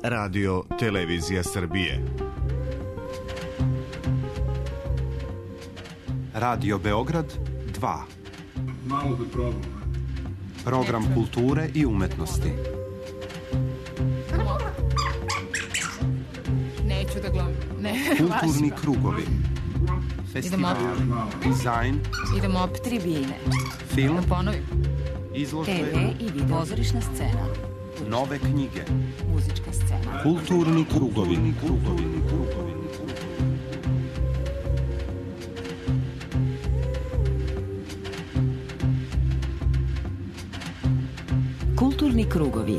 Radio Televizija Srbije. Radio Beograd 2. Malo da probam. Program kulture i umetnosti. Neću da gledam. Kulturni krugovi. Festivali, dizajn. Idemo opet tribine. Film. Da ponovim. Izložbe. TV i video. Pozorišna scena. Nove knjige. Muzička scena. Kulturni krugovi. Kulturni krugovi.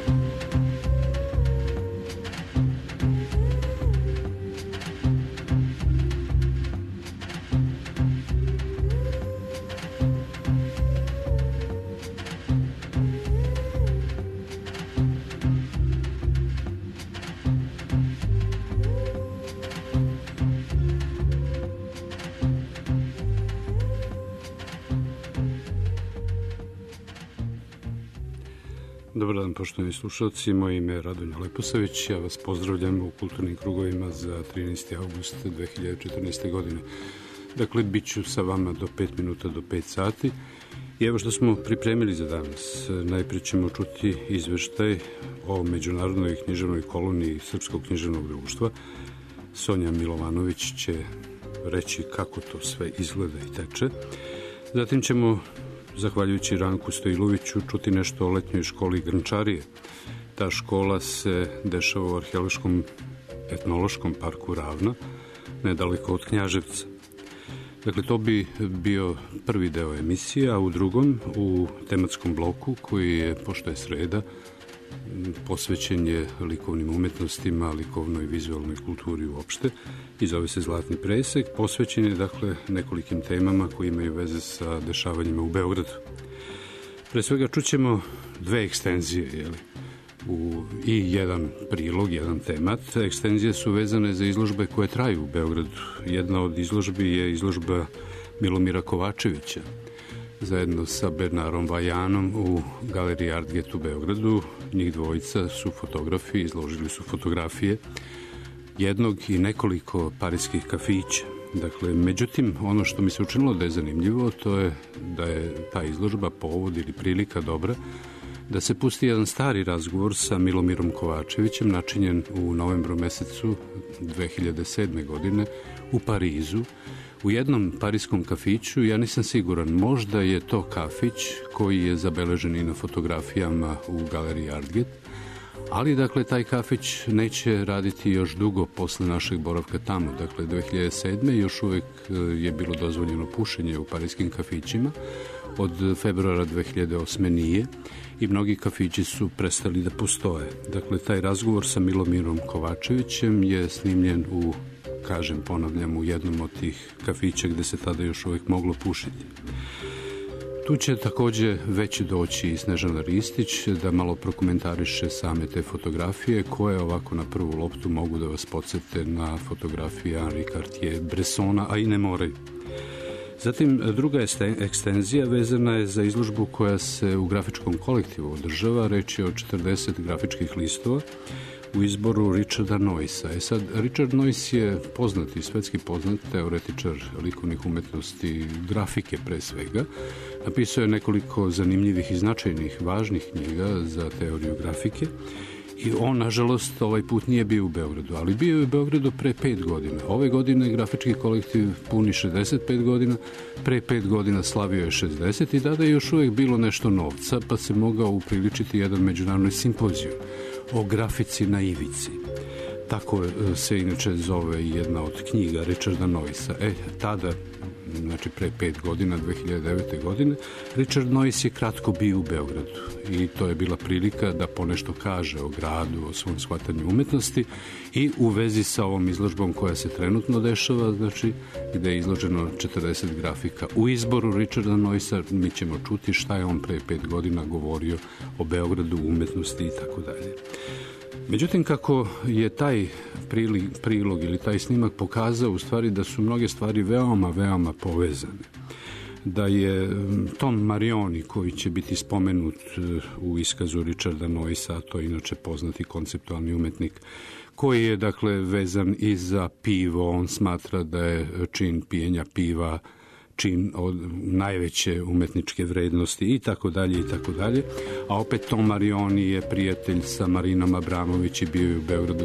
Dobar dan, poštovani slušalci. Moje ime je Radonja Leposavić. Ja vas pozdravljam u kulturnim krugovima za 13. august 2014. godine. Dakle, bit ću sa vama do 5 minuta do 5 sati. I evo što smo pripremili za danas. Najprije ćemo čuti izveštaj o međunarodnoj književnoj koloniji Srpskog književnog društva. Sonja Milovanović će reći kako to sve izgleda i teče. Zatim ćemo, zahvaljujući Ranku Stojiloviću, čuti nešto o letnjoj školi Grnčarije. Ta škola se dešava u arheološkom etnološkom parku Ravna, nedaleko od Knjaževca. Dakle, to bi bio prvi deo emisije, a u drugom, u tematskom bloku, koji je, pošto je sreda, posvećen je likovnim umetnostima, likovnoj i vizualnoj kulturi uopšte, i zove se Zlatni presek. Posvećen je, dakle, nekolikim temama koji imaju veze sa dešavanjima u Beogradu. Pre svega čućemo dve ekstenzije, i jedan prilog, jedan temat. Ekstenzije su vezane za izložbe koje traju u Beogradu. Jedna od izložbi je izložba Milomira Kovačevića, zajedno sa Bernarom Vajanom u galeriji Artget u Beogradu. Njih dvojica su fotografi, izložili su fotografije jednog i nekoliko parijskih kafića. Dakle, međutim, ono što mi se učinilo da je zanimljivo, to je da je ta izložba povod ili prilika dobra da se pusti jedan stari razgovor sa Milomirom Kovačevićem, načinjen u novembru mesecu 2007. godine u Parizu, u jednom parijskom kafiću. Ja nisam siguran, možda je to kafić koji je zabeležen i na fotografijama u galeriji Artget, ali, dakle, taj kafić neće raditi još dugo posle našeg boravka tamo. Dakle, 2007. još uvek je bilo dozvoljeno pušenje u parijskim kafićima, od februara 2008. nije, i mnogi kafići su prestali da postoje. Dakle, taj razgovor sa Milomirom Kovačevićem je snimljen ponavljam, u jednom od tih kafića gde se tada još uvek moglo pušiti. Tu će takođe već doći i Snežana Ristić da malo prokomentariše same te fotografije, koje ovako na prvu loptu mogu da vas podsete na fotografije Henri Cartier-Bressona, a i ne moraju. Zatim, druga ekstenzija vezana je za izložbu koja se u grafičkom kolektivu održava. Reč je o 40 grafičkih listova u izboru Richarda Noysa. Sad, Richard Noyce je poznati, svetski poznat teoretičar likovnih umetnosti, grafike pre svega. Napisao je nekoliko zanimljivih i značajnih, važnih knjiga za teoriju grafike. I on, nažalost, ovaj put nije bio u Beogradu, ali bio je u Beogradu pre 5 godina. Ove godine grafički kolektiv puni 65 godina, pre 5 godina slavio je 60 i tada je još uvek bilo nešto novca, pa se mogao upriličiti jedan međunarodni simpozijum o grafici na ivici. Tako se inače zove jedna od knjiga Richarda Noysa. Tada, znači pre 5 godina, 2009. godine, Richard Noyce je kratko bio u Beogradu i to je bila prilika da ponešto kaže o gradu, o svom shvatanju umetnosti i u vezi sa ovom izložbom koja se trenutno dešava, znači gde je izloženo 40 grafika. U izboru Richarda Noysa mi ćemo čuti šta je on pre 5 godina govorio o Beogradu, umetnosti i tako dalje. Međutim, kako je taj prilog ili taj snimak pokazao u stvari da su mnoge stvari veoma, veoma povezane. da je Tom Marioni, koji će biti spomenut u iskazu Richarda Noysa, to je inače poznati konceptualni umetnik, koji je dakle vezan i za pivo. On smatra da je čin pijenja piva čin od najveće umetničke vrednosti i tako dalje i tako dalje. A opet Tom Marioni je prijatelj sa Marinom Abramović i bio je u Beogradu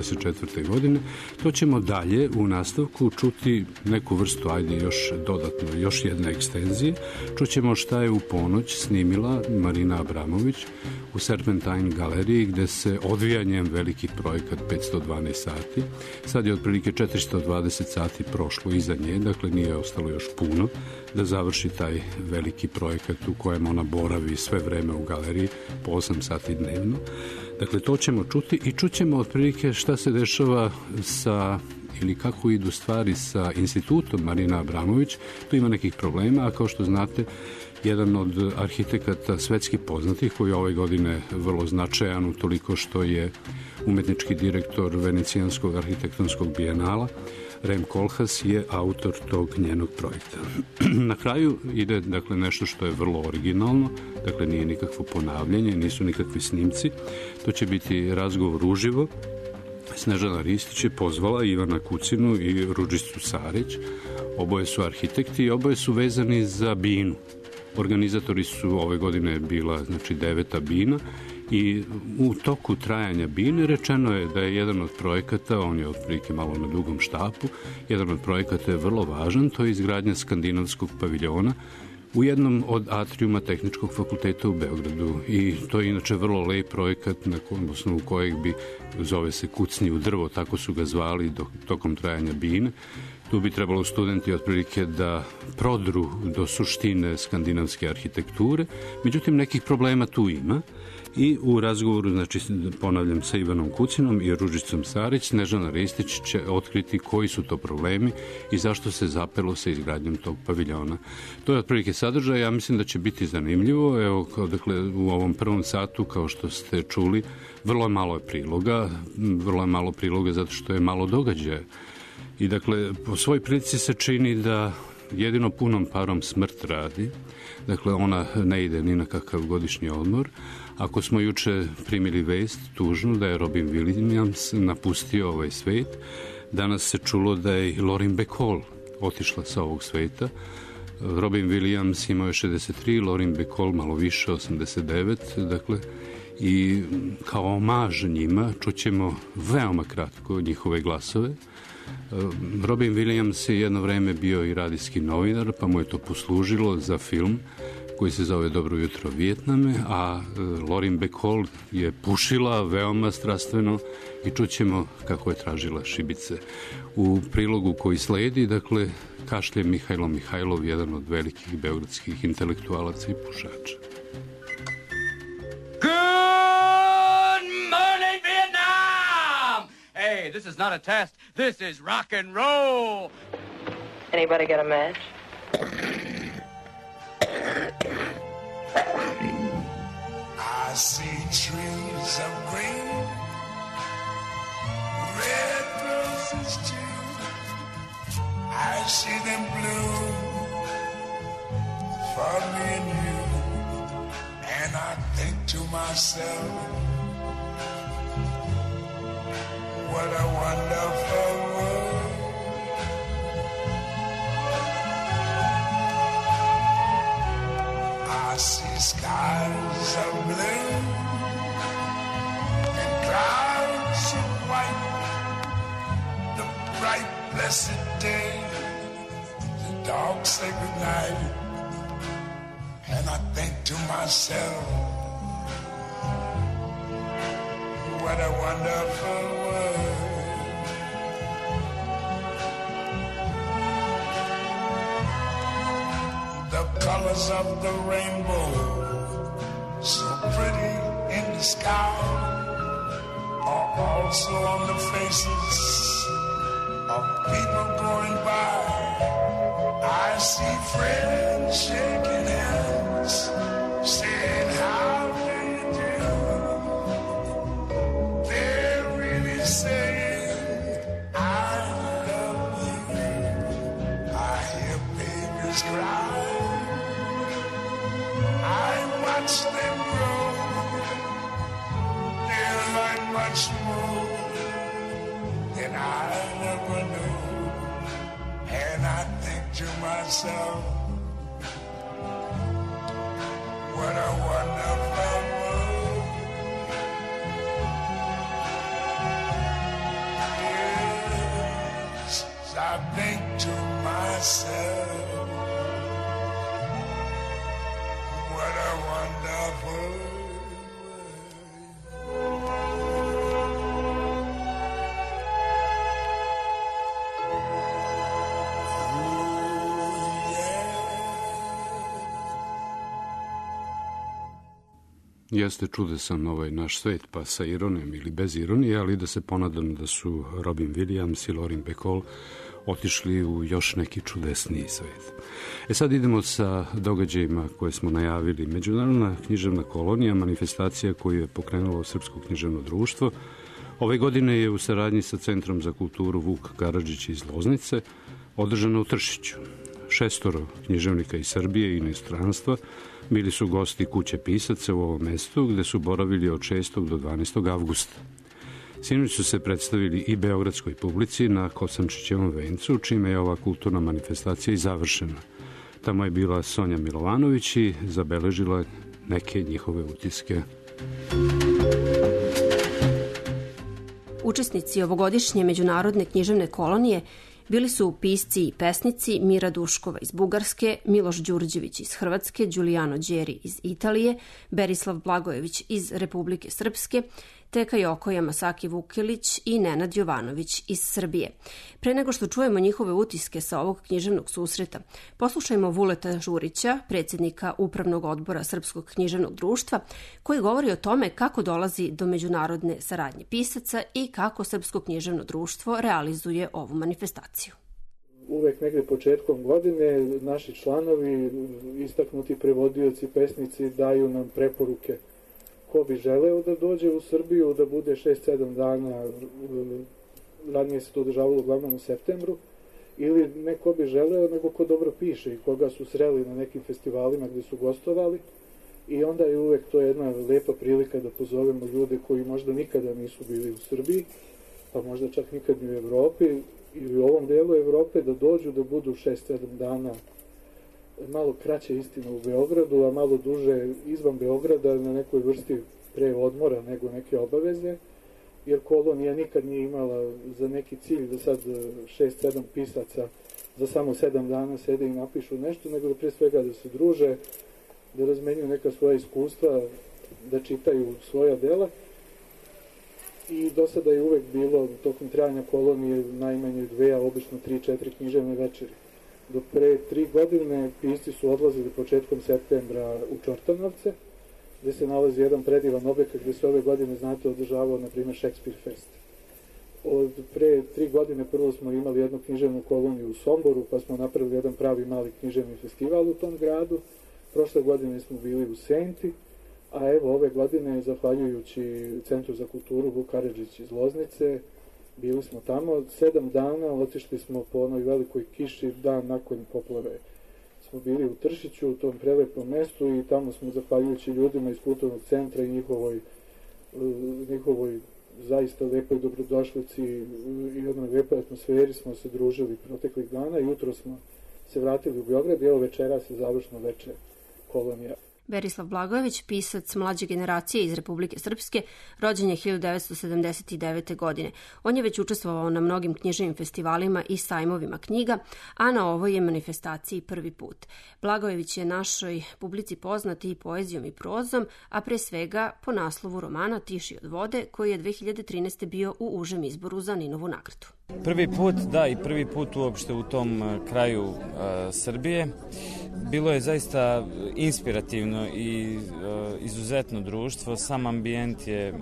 74. godine. To ćemo dalje u nastavku čuti neku vrstu, ajde još dodatno, još jedne ekstenzije. Čućemo šta je u ponoć snimila Marina Abramović u Serpentine galeriji, gde se odvija njen veliki projekat 512 sati. Sad je otprilike 420 sati prošlo iza nje, dakle nije ostalo još puno da završi taj veliki projekat u kojem ona boravi sve vreme u galeriji po 8 sati dnevno. Dakle, to ćemo čuti i čućemo otprilike šta se dešava sa, ili kako idu stvari sa institutom Marina Abramović. Tu ima nekih problema, a kao što znate, jedan od arhitekata svetski poznatih, koji je ove godine vrlo značajan utoliko što je umetnički direktor Venecijanskog arhitektonskog bijenala, Rem Koolhaas, je autor tog njenog projekta. Na kraju ide dakle nešto što je vrlo originalno, dakle nije nikakvo ponavljanje, nisu nikakvi snimci, to će biti razgovor uživo. Snežana Ristić je pozvala Ivana Kucinu i Ružicu Sarić, oboje su arhitekti i oboje su vezani za binu. Organizatori su ove godine bila, znači, 9. bina i u toku trajanja bine rečeno je da je jedan od projekata, on je otprilike malo na dugom štapu, jedan od projekata je vrlo važan, to je izgradnja skandinavskog paviljona u jednom od atrijuma Tehničkog fakulteta u Beogradu. I to je inače vrlo lep projekat na osnovu kojeg bi, zove se Kucni u drvo, tako su ga zvali tokom trajanja bine. Tu bi trebalo studenti otprilike da prodru do suštine skandinavske arhitekture, međutim nekih problema tu ima. I u razgovoru, znači ponavljam, sa Ivanom Kucinom i Ružicom Sarić, Snežana Ristić će otkriti koji su to problemi i zašto se zapelo sa izgradnjom tog paviljona. To je otprilike sadržaj, ja mislim da će biti zanimljivo. Evo, dakle, u ovom prvom satu, kao što ste čuli, vrlo je malo priloga zato što je malo događaja. I dakle, po svoj prilici se čini da jedino punom parom smrt radi. Dakle, ona ne ide ni na kakav godišnji odmor. Ako smo juče primili vest tužnu da je Robin Williams napustio ovaj svet, danas se čulo da je Lauren Bacall otišla sa ovog sveta. Robin Williams imao je 63, Lauren Bacall malo više, 89, dakle, i kao omaž njima čućemo veoma kratko njihove glasove. Robin Williams je jedno vreme bio i radijski novinar, pa mu je to poslužilo za film koji se zove Dobro jutro Vijetname, a Lauren Bacall je pušila veoma strastveno i čućemo kako je tražila šibice. U prilogu koji sledi, dakle, kašlje Mihajlo Mihajlov, jedan od velikih beogradskih intelektualaca i pušača. Good morning, Vietnam! Hey, this is not a test. This is rock and roll. Anybody got a match? I see trees of green, red roses too. I see them bloom for me and you. And I think to myself, what a wonderful world. I see skies of blue and clouds of white, the bright blessed day, the dark sacred night. And I think to myself, what a wonderful world. The colors of the rainbow, so pretty in the sky, are also on the faces of people going by. I see friends shaking hands, saying how do you do. They're really saying I love you. I hear babies cry. and I never knew. And I think to myself, what a wonderful world. Yes, I think to myself, what a wonderful world. Jeste čudesan ovaj naš svet, pa sa ironijom ili bez ironije, ali da se ponadam da su Robin Williams i Lauren Bacall otišli u još neki čudesniji svet. Sad idemo sa događajima koje smo najavili. Međunarodna književna kolonija, manifestacija koju je pokrenulo Srpsko književno društvo, ove godine je u saradnji sa Centrom za kulturu Vuk Karadžić iz Loznice održana u Tršiću. 6 književnika iz Srbije i inostranstva bili su gosti kuće pisaca u ovom mestu, gde su boravili od 6. do 12. avgusta. Sinoć su se predstavili i beogradskoj publici na Kosančićevom vencu, čime je ova kulturna manifestacija i završena. Tamo je bila Sonja Milovanović i zabeležila neke njihove utiske. Učesnici ovogodišnje međunarodne književne kolonije bili su pisci i pesnici Mira Duškova iz Bugarske, Miloš Đurđević iz Hrvatske, Đulijano Đeri iz Italije, Berislav Blagojević iz Republike Srpske, Teka Joko Yamasaki Vukelić i Nenad Jovanović iz Srbije. Pre nego što čujemo njihove utiske sa ovog književnog susreta, poslušajmo Vuleta Žurića, predsjednika Upravnog odbora Srpskog književnog društva, koji govori o tome kako dolazi do međunarodne saradnje pisaca i kako Srpsko književno društvo realizuje ovu manifestaciju. Uvek negde početkom godine naši članovi, istaknuti prevodioci, pesnici daju nam preporuke ko bi želeo da dođe u Srbiju, da bude 6-7 dana, ranije se to održavalo uglavnom u septembru, ili ne ko bi želeo, nego ko dobro piše i koga su sreli na nekim festivalima gde su gostovali. I onda je uvek to jedna lepa prilika da pozovemo ljude koji možda nikada nisu bili u Srbiji, pa možda čak nikad ni u Evropi ili u ovom delu Evrope, da dođu da budu 6-7 dana, malo kraće istina u Beogradu, a malo duže izvan Beograda na nekoj vrsti pre odmora nego neke obaveze, jer kolonija nikad nije imala za neki cilj da sad 6-7 pisaca za samo 7 dana sede i napišu nešto, nego da pre svega da se druže, da razmenjuju neka svoja iskustva, da čitaju svoja dela. I do sada je uvek bilo tokom trajanja kolonije najmanje 2, a obično 3-4 književne večeri. Do pre 3 godine pisci su odlazili početkom septembra u Čortanovce, gde se nalazi jedan predivan objekat gde se ove godine, znate, održavao, na primjer, Shakespeare Fest. Od pre 3 godine prvo smo imali jednu književnu koloniju u Somboru, pa smo napravili jedan pravi mali književni festival u tom gradu. Prošle godine smo bili u Senti, a evo ove godine, zahvaljujući Centru za kulturu Vuk Karadžić iz Loznice, bili smo tamo 7 dana, otišli smo po onoj velikoj kiši, dan nakon poplave. Smo bili u Tršiću, u tom prelepom mestu, i tamo smo, zahvaljujući ljudima iz kulturnog centra i njihovoj zaista lepoj dobrodošlici i jednoj lepoj atmosferi smo se družili proteklih dana. Jutro smo se vratili u Beograd i evo večeras je završno veče kolonija. Berislav Blagojević, pisac mlađe generacije iz Republike Srpske, rođen je 1979. godine. On je već učestvovao na mnogim književnim festivalima i sajmovima knjiga, a na ovoj je manifestaciji prvi put. Blagojević je našoj publici poznat i poezijom i prozom, a pre svega po naslovu romana Tiši od vode, koji je 2013. bio u užem izboru za Ninovu nagradu. Prvi put, da, i prvi put uopšte u tom kraju Srbije. Bilo je zaista inspirativno i izuzetno društvo. Sam ambijent je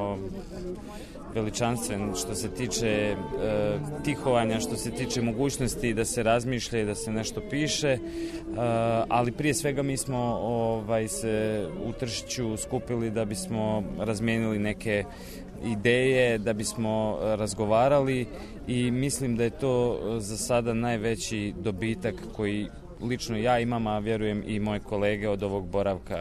veličanstven što se tiče tihovanja, što se tiče mogućnosti da se razmišlja i da se nešto piše, ali prije svega mi smo se u Tršiću skupili da bismo razmijenili neke ideje, da bismo razgovarali, i mislim da je to za sada najveći dobitak koji lično ja imam, a vjerujem i moje kolege od ovog boravka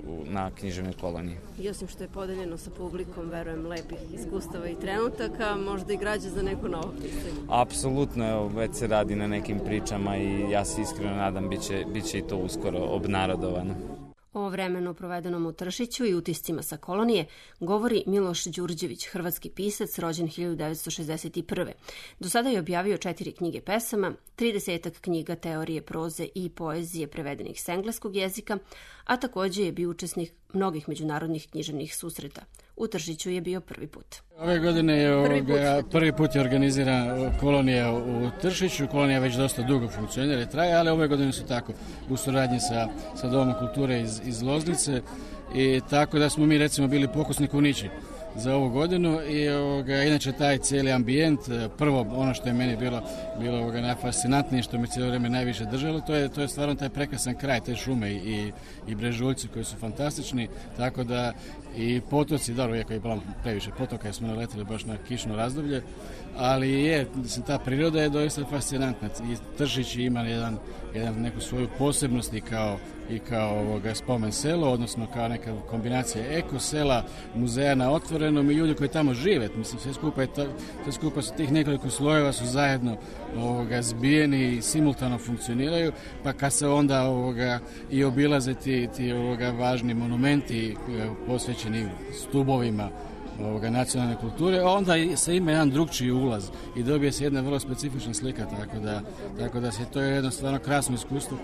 na književnoj koloniji. I osim što je podeljeno sa publikom, verujem, lepih iskustava i trenutaka, možda i građe za neko novo pisanje. Apsolutno, evo, već se radi na nekim pričama i ja se iskreno nadam biće i to uskoro obnarodovano. O vremenu provedenom u Tršiću i utiscima sa kolonije govori Miloš Đurđević, hrvatski pisac rođen 1961. Do sada je objavio 4 knjige pesama, 30 knjiga teorije, proze i poezije prevedenih s engleskog jezika, a takođe je bio učesnik mnogih međunarodnih književnih susreta. U Tršiću je bio prvi put. Ove godine je prvi put je organizirana kolonija u Tršiću. Kolonija već dosta dugo funkcionira i traje, ali ove godine su tako u suradnji sa Domom kulture iz Loznice i tako da smo mi recimo bili pokusni kunići za ovu godinu i inače taj cijeli ambijent, prvo ono što je meni bilo najfascinantnije, što me cijelo vrijeme najviše držalo, to je stvarno taj prekrasan kraj, te šume i brežuljci koji su fantastični, tako da i potoci, dobro, iako je bilo previše potoka jer smo naletili baš na kišno razdoblje, ali ta priroda je doista fascinantna i Tršić ima neku svoju posebnost i kao spomen selo, odnosno kao neka kombinacija eko sela, muzeja na otvorenom i ljudi koji tamo žive. Mislim, sve skupa su tih nekoliko slojeva su zajedno zbijeni i simultano funkcioniraju, pa kad se onda i obilaze ti važni monumenti posvećeni stubovima nacionalne kulture, onda se ima jedan drugčiji ulaz i dobije se jedna vrlo specifična slika, tako da se to je jedno stvarno krasno iskustvo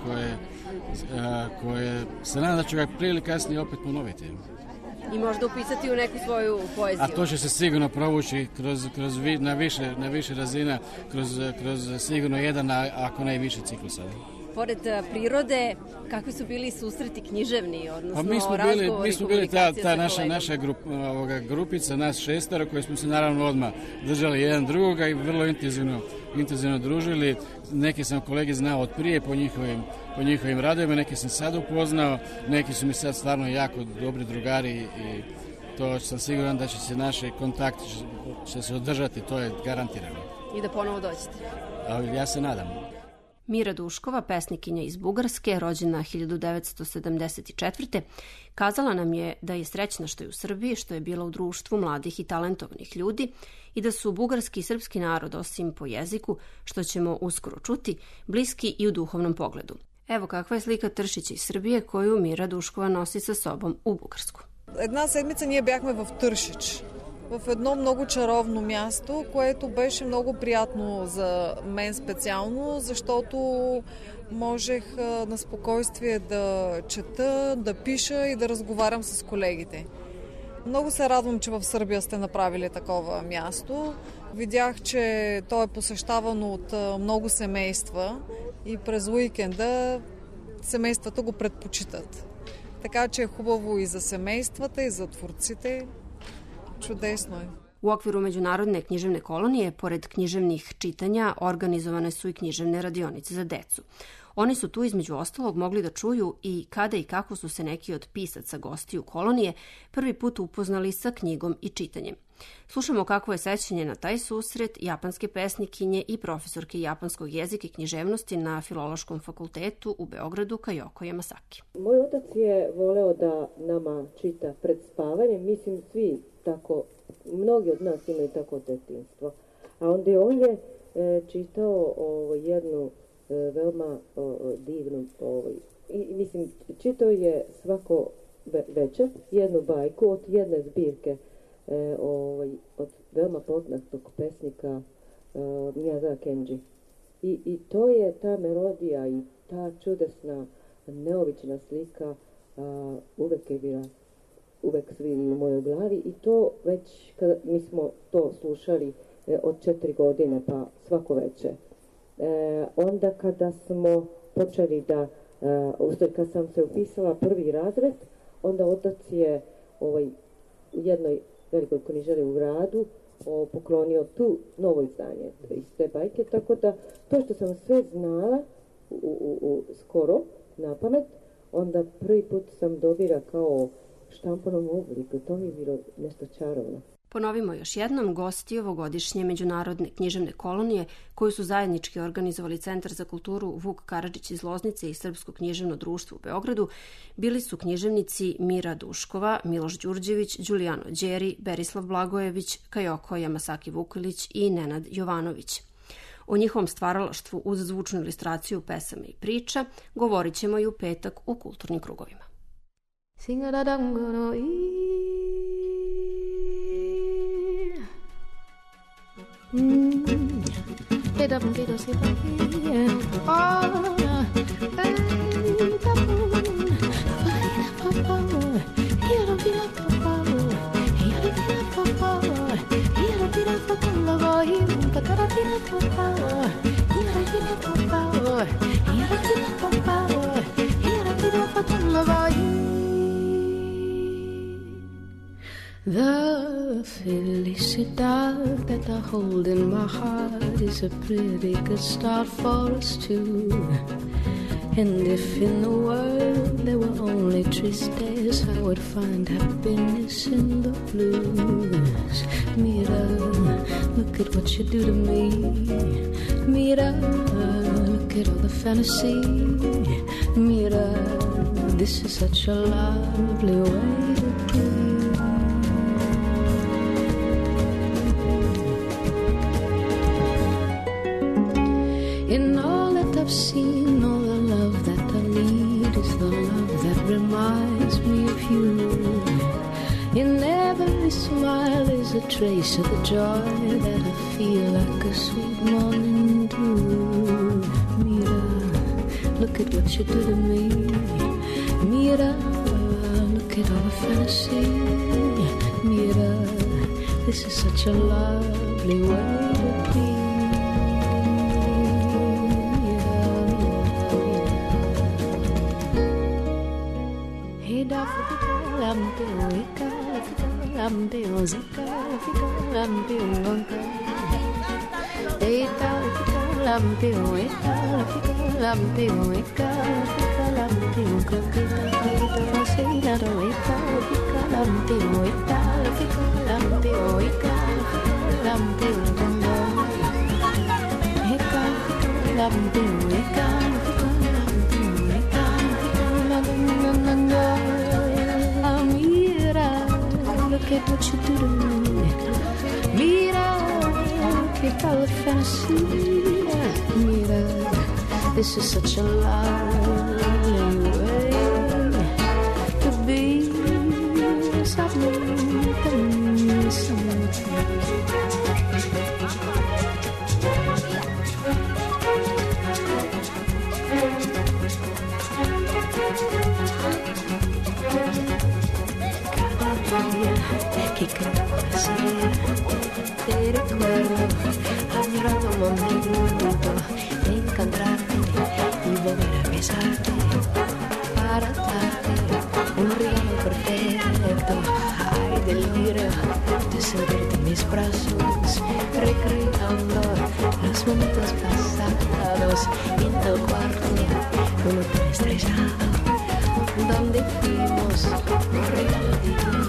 koje se nadam da ću ga prije ili kasnije opet ponoviti. I možda upisati u neku svoju poeziju. A to će se sigurno provući na više razina, kroz sigurno jedan, ako ne i više ciklusa. Pored prirode, kakvi su bili susreti književni, odnosno mi smo bili ta naša grupica, nas 6 koji smo se naravno odmah držali jedan drugoga i vrlo intenzivno družili. Neki sam kolege znao od prije po njihovim radovima, neki sam sad upoznao, neki su mi sad stvarno jako dobri drugari i to sam siguran da će se naše kontakti će se održati, to je garantirano. I da ponovo dođete. Ja se nadam. Mira Duškova, pesnikinja iz Bugarske, rođena 1974. kazala nam je da je srećna što je u Srbiji, što je bila u društvu mladih i talentovanih ljudi i da su bugarski i srpski narod, osim po jeziku, što ćemo uskoro čuti, bliski i u duhovnom pogledu. Evo kakva je slika Tršića iz Srbije koju Mira Duškova nosi sa sobom u Bugarsku. Една седмица ние бяхме в Тършич, в едно много чаровно място, което беше много приятно за мен специално, защото можех на спокойствие да чета, да пиша и да разговарям с колегите. Много се радвам, че в Сърбия сте направили такова място. Видях, че то е посещавано от много семейства и през уикенда семействата го предпочитат. Така че е хубаво и за семействата, и за творците. Čudesno je. U okviru Međunarodne književne kolonije, pored književnih čitanja, organizovane su i književne radionice za decu. Oni su tu između ostalog mogli da čuju i kada i kako su se neki od pisaca gostiju kolonije prvi put upoznali sa knjigom i čitanjem. Slušamo kako je sećanje na taj susret japanske pesnikinje i profesorke japanskog jezika i književnosti na Filološkom fakultetu u Beogradu Kajoko Yamasaki. Moj otac je voleo da nama čita pred spavanjem, mislim svi tako, mnogi od nas imaju tako detinjstvo. A onda on je čitao jednu veoma divnu, mislim, čitao je svako večer jednu bajku od jedne zbirke od veoma poznatog pesnika Miyazaki Kenji. I to je ta melodija i ta čudesna, neobična slika uvek je bila uvek svim u mojoj glavi i to već kada mi smo to slušali od 4 godine pa svako večer. Onda kada smo počeli da, kad sam se upisala prvi razred, onda otac je u jednoj velikoj knjižari u gradu poklonio tu novo izdanje iz te bajke, tako da to što sam sve znala skoro na pamet, onda prvi put sam dobila kao štampanom obliku, to mi je bilo nešto čarovno. Ponovimo još jednom, gosti ovogodišnje međunarodne književne kolonije koju su zajednički organizovali Centar za kulturu Vuk Karadžić iz Loznice i Srpsko književno društvo u Beogradu bili su književnici Mira Duškova, Miloš Đurđević, Đulijano Đeri, Berislav Blagojević, Kajoko Jamasaki Vukilić i Nenad Jovanović. O njihovom stvaralaštvu uz zvučnu ilustraciju pesama i priča govorit ćemo i u petak u kulturnim krugovima. The felicidad that I hold in my heart is a pretty good start for us two. And if in the world there were only tristes, I would find happiness in the blues. Mira, look at what you do to me. Mira, look at all the fantasy. Mira, this is such a lovely way to be. In all that I've seen, all the love that I need is the love that reminds me of you. In every smile is a trace of the joy that I feel like a sweet morning dew. Mira, look at what you do to me. Mira, look at all the fantasy. Mira, this is such a lovely way to be. Lampeo zika, lampeo ngonka. Eta, lampeo eta, lampeo eka, lampeo kakita, sei la roeta, lampeo eta, lampeo eka, lampeo ngonka. Eka, lampeo eka, lampeo eka, lampeo ngonka. Look at what you do to me. Mira, look at all the fantasy. Mira, this is such a lovely way to be. Something, something. Que creo así, te recuerdo, añorando un momento de encontrarte y volver a besarte para darte un regalo perfecto. Ay, delirio de sentirte en mis brazos, recreando los momentos pasados en el cuarto, un hotel estrellado, donde fuimos un regalo divino.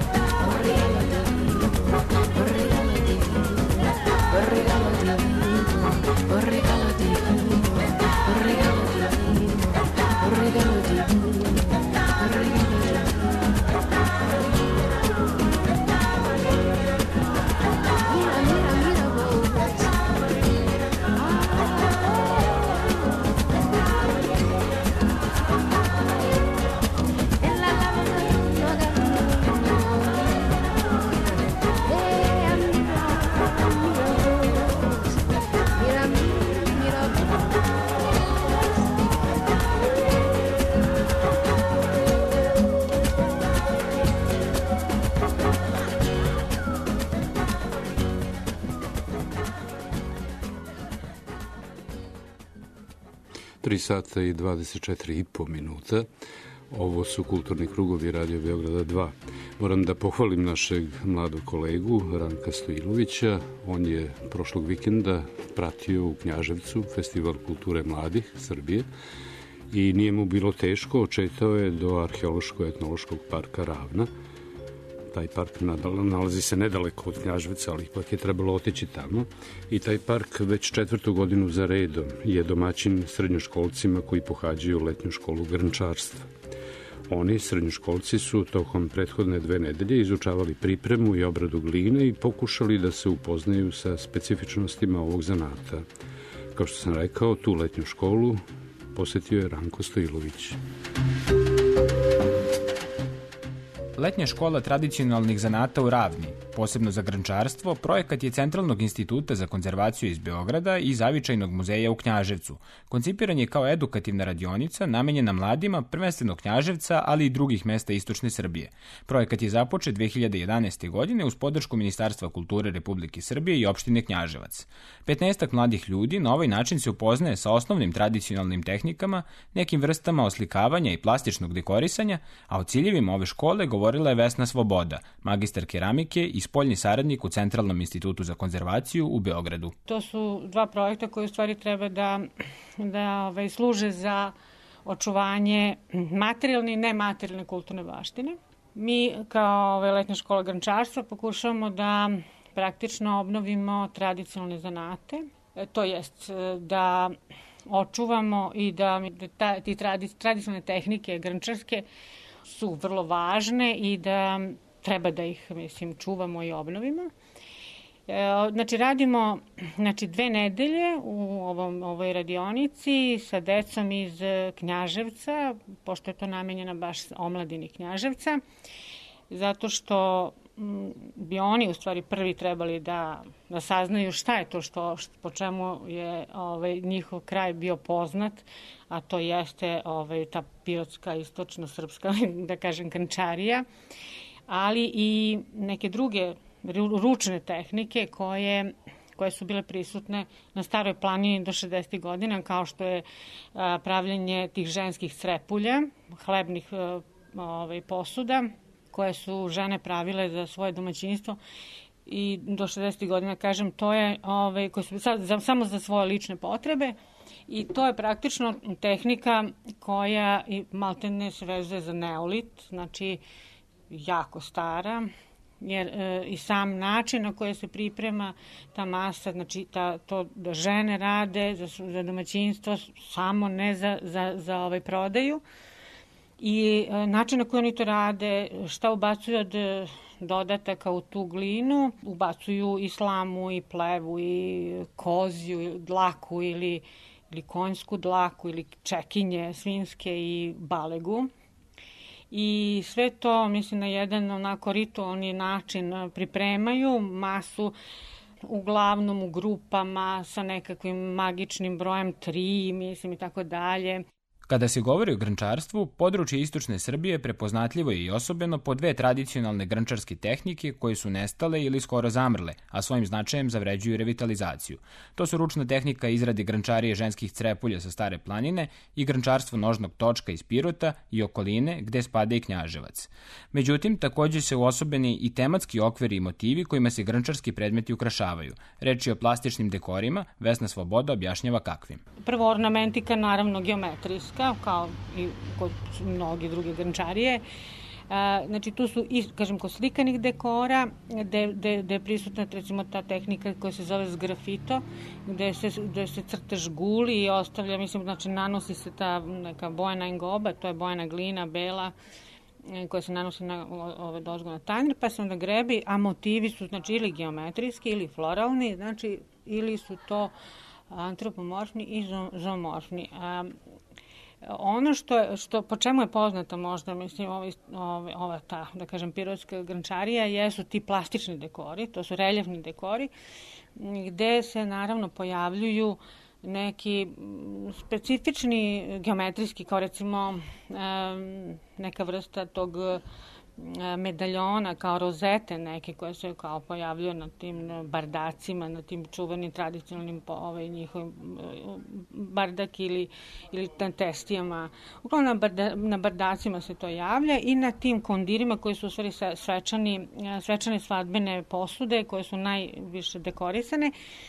Sata i 24,5 minuta. Ovo su kulturni krugovi Radio Beograda 2. Moram da pohvalim našeg mladog kolegu Ranka Stojilovića. On je prošlog vikenda pratio u Knjaževcu Festival kulture mladih Srbije i nije mu bilo teško, očetao je do arheološko-etnološkog parka Ravna. taj park nalazi se nedaleko od Knjaževca, ali ipak je trebalo otići tamo. I taj park već 4. godinu za redom je domaćin srednjoškolcima koji pohađaju letnju školu grnčarstva. Oni, srednjoškolci, su tokom prethodne 2 nedelje izučavali pripremu i obradu gline i pokušali da se upoznaju sa specifičnostima ovog zanata. Kao što sam rekao, tu letnju školu posetio je Ranko Stojilović. Letnja škola tradicionalnih zanata u Ravni, posebno za grnčarstvo, projekat je Centralnog instituta za konzervaciju iz Beograda i Zavičajnog muzeja u Knjaževcu. Koncipiran je kao edukativna radionica namenjena mladima, prvenstveno Knjaževca, ali i drugih mesta istočne Srbije. Projekat je započet 2011. godine uz podršku Ministarstva kulture Republike Srbije i opštine Knjaževac. 15 mladih ljudi na ovaj način se upoznaje sa osnovnim tradicionalnim tehnikama, nekim vrstama oslikavanja i plastičnog dekorisanja, a o ciljevima ove škole govorila je Vesna Svoboda, magistar keramike i spoljni saradnik u Centralnom institutu za konzervaciju u Beogradu. To su 2 projekta koji u stvari treba da služe za očuvanje materijalne i nematerijalne kulturne baštine. Mi kao letnja škola grnčarstva pokušavamo da praktično obnovimo tradicionalne zanate, to jest da očuvamo i da ti tradicionalne tehnike grnčarske su vrlo važne i da treba da ih, čuvamo i obnovimo. Znači, radimo 2 nedelje u ovoj radionici sa decom iz Knjaževca, pošto je to namenjena baš omladini Knjaževca, zato što bi oni u stvari prvi trebali da saznaju šta je to po čemu je njihov kraj bio poznat, a to jeste ta pirotska, istočno-srpska, da kažem, grnčarija, ali i neke druge ručne tehnike koje su bile prisutne na Staroj planini do 60. godina, kao što je pravljenje tih ženskih crepulja, hlebnih posuda, koje su žene pravile za svoje domaćinstvo i do 60. godina, kažem, to je koje su samo za svoje lične potrebe i to je praktično tehnika koja maltene se vezuje za neolit, znači jako stara, jer i sam način na koji se priprema ta masa, znači to da žene rade za domaćinstvo, samo ne za prodaju, i način na koji oni to rade, šta ubacuju od dodataka u tu glinu, ubacuju i slamu, i plevu, i kozju dlaku, ili konjsku dlaku, ili čekinje svinjske i balegu. I sve to, mislim, na jedan onako ritualni način pripremaju masu, uglavnom u grupama sa nekakvim magičnim brojem 3, mislim, i tako dalje. Kada se govori o grnčarstvu, područje istočne Srbije prepoznatljivo je i osobeno po 2 tradicionalne grnčarske tehnike koje su nestale ili skoro zamrle, a svojim značajem zavređuju revitalizaciju. To su ručna tehnika izrade grnčarije ženskih crepulja sa Stare planine i grnčarstvo nožnog točka iz Pirota i okoline, gde spada i Knjaževac. Međutim, takođe se uosobeni i tematski okviri i motivi kojima se grnčarski predmeti ukrašavaju. Reč je o plastičnim dekorima, Vesna Svoboda objašnjava kakvim. Prvo, ornamentika, naravno geometrijska, kao i kod mnogi druge grnčarije. Znači, tu su, kažem, kod slikanih dekora, gde je prisutna, recimo, ta tehnika koja se zove sgrafito, gde se crte žguli i ostavlja, mislim, znači, nanosi se ta neka bojna engoba, to je bojna glina, bela, koja se nanosi dozgo na tanjir, pa se onda grebi, a motivi su, znači, ili geometrijski, ili floralni, znači, ili su to antropomorfni i zoomorfni. Ono što po čemu je poznata možda, mislim, ova ta, da kažem, pirotska grnčarija, jesu ti plastični dekori, to su reljefni dekori, gde se naravno pojavljuju neki specifični geometrijski, kao recimo neka vrsta tog medaljona, kao rozete neke koje se kao pojavljuju na tim bardacima, na tim čuvenim tradicionalnim njihovim bardak ili na testijama. Uglavnom na bardacima se to javlja i na tim kondirima koji su u stvari svečane svadbene posude koje su najviše dekorisane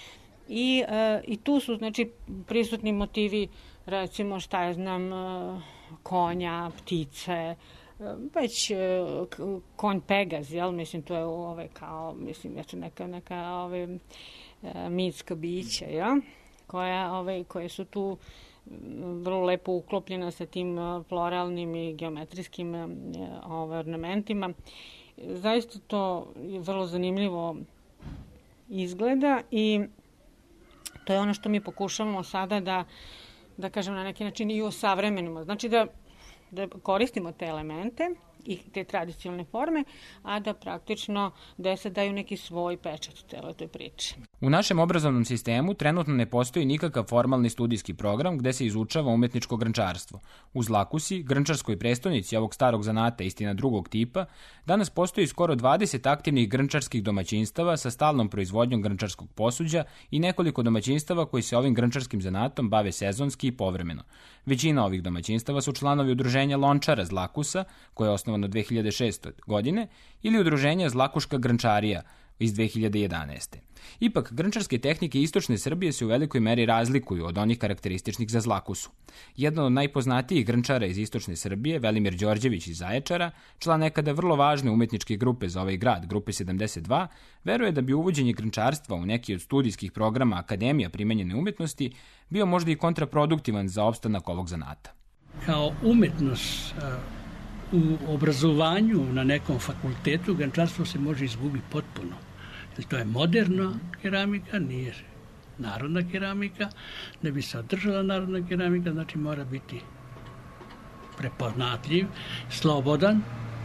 i tu su, znači, prisutni motivi, recimo, šta ja znam, konja, ptice, već konj Pegaz, jel? Mislim, to je kao, mislim, neka mitska bića, jel? Koje su tu vrlo lepo uklopljena sa tim floralnim i geometrijskim ornamentima. Zaista to je vrlo zanimljivo izgleda i to je ono što mi pokušavamo sada da kažem na neki način i osavremenimo. Znači da koristimo te elemente i te tradicionalne forme, a da praktično deca daju neki svoj pečat u celoj toj priči. U našem obrazovnom sistemu trenutno ne postoji nikakav formalni studijski program gde se izučava umetničko grnčarstvo. U Zlakusi, grnčarskoj prestonici ovog starog zanata, istina drugog tipa, danas postoji skoro 20 aktivnih grnčarskih domaćinstava sa stalnom proizvodnjom grnčarskog posuđa i nekoliko domaćinstava koji se ovim grnčarskim zanatom bave sezonski i povremeno. Većina ovih domaćinstava su članovi udruženja Lončara Zlakusa, koje je osnovano 2006. godine, ili udruženja Zlakuška grnčarija iz 2011. Ipak, grnčarske tehnike istočne Srbije se u velikoj meri razlikuju od onih karakterističnih za Zlakusu. Jedan od najpoznatijih grnčara iz istočne Srbije, Velimir Đorđević iz Zaječara, član nekada vrlo važne umetničke grupe za ovaj grad, grupe 72, veruje da bi uvođenje grnčarstva u neki od studijskih programa Akademija primenjene umetnosti bio možda i kontraproduktivan za opstanak ovog zanata. Kao umetnost u obrazovanju na nekom fakultetu grnčarstvo se može izgubiti potpuno. Jer to je moderna keramika, nije narodna keramika. Da bi se održala narodna keramika, znači mora biti prepoznatljiv, slobodan,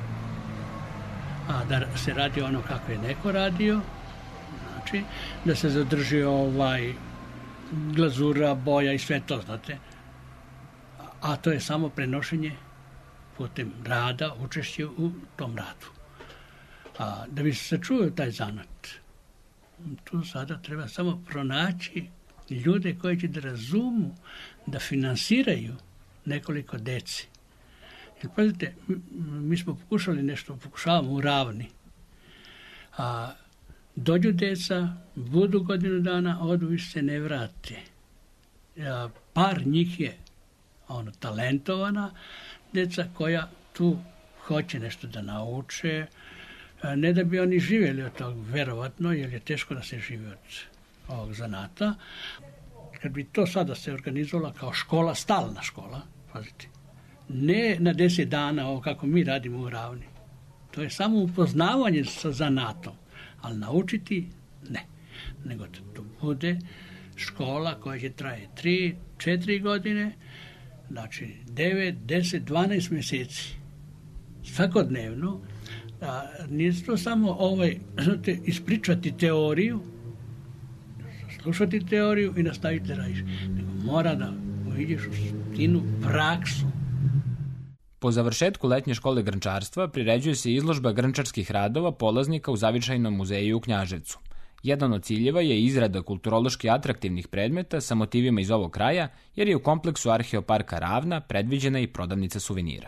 a da se radi ono kako je neko radio, znači da se zadrži glazura, boja i sve to, znate. A to je samo prenošenje putem rada, učešće u tom radu. A da bi se sačuvao taj zanat, tu sada treba samo pronaći ljude koji će da razumu, da finansiraju nekoliko deci. Jer pazite, mi smo pokušali nešto, pokušavamo u Ravni. A dođu deca, budu godinu dana, odu više se ne vrate. Par njih je talentovana deca koja tu hoće nešto da nauče, ne da bi oni živjeli od tog, verovatno, jer je teško da se živi od ovog zanata. Kad bi to sada se organizovala kao škola, stalna škola, pazite, ne na 10 dana, ovo kako mi radimo u Ravni. To je samo upoznavanje sa zanatom, ali naučiti ne. Nego to bude škola koja će traje 3-4 godine, znači 9, 10, 12 mjeseci, svakodnevno. Nije to samo ispričati teoriju, slušati teoriju i nastaviti da radiš, nego mora da uvidiš u suštinu, praksu. Po završetku letnje škole grnčarstva priređuje se izložba grnčarskih radova polaznika u Zavičajnom muzeju u Knjaževcu. Jedan od ciljeva je izrada kulturološki atraktivnih predmeta sa motivima iz ovog kraja, jer je u kompleksu Arheoparka Ravna predviđena i prodavnica suvenira.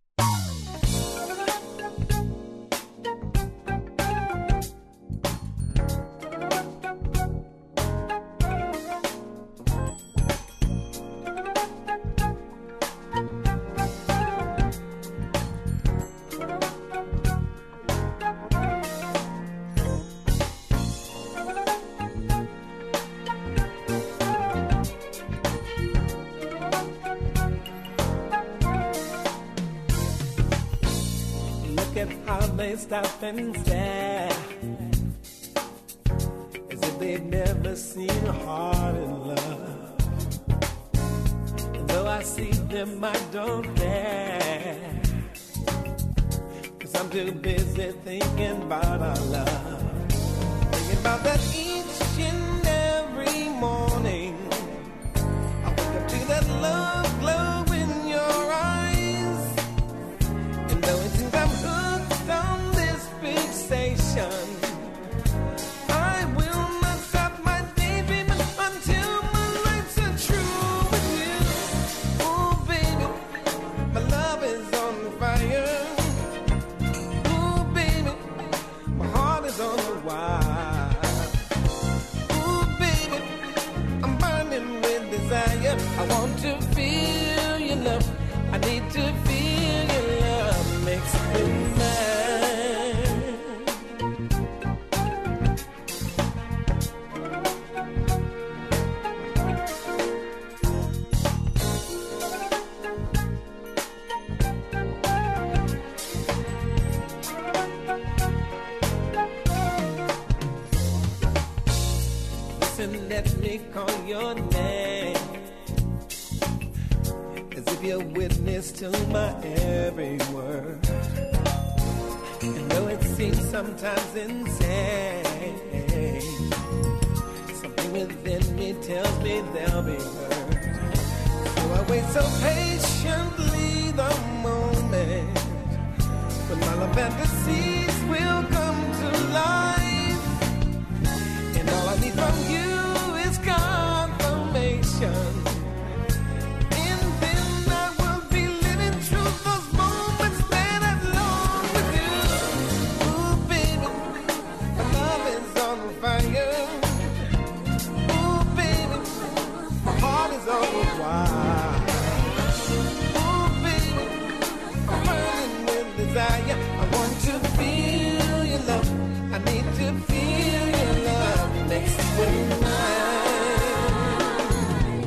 Stop and stare as if they've never seen a heart in love. And though I see them, I don't care, 'cause I'm too busy thinking about our love. Thinking about that each and every morning. I wake up to that love glow in your eyes. And though it seems I'm hooked on fixation, I will not stop my daydreaming until my nights are true with you. Oh baby, my love is on fire. Oh baby, my heart is on the wire. Listen, let me call your name, as if you're witness to my every word. And though it seems sometimes insane, something within me tells me they'll be heard. So I wait so patiently the moment when my love fantasies will come to life. And all I need from you is confirmation. And then I will be living through those moments that I've longed with you. Ooh, baby, my love is on fire. Ooh, baby, my heart is on fire. Ooh, baby, I'm burning with desire. I want to feel your love. I need to feel your love next to mine.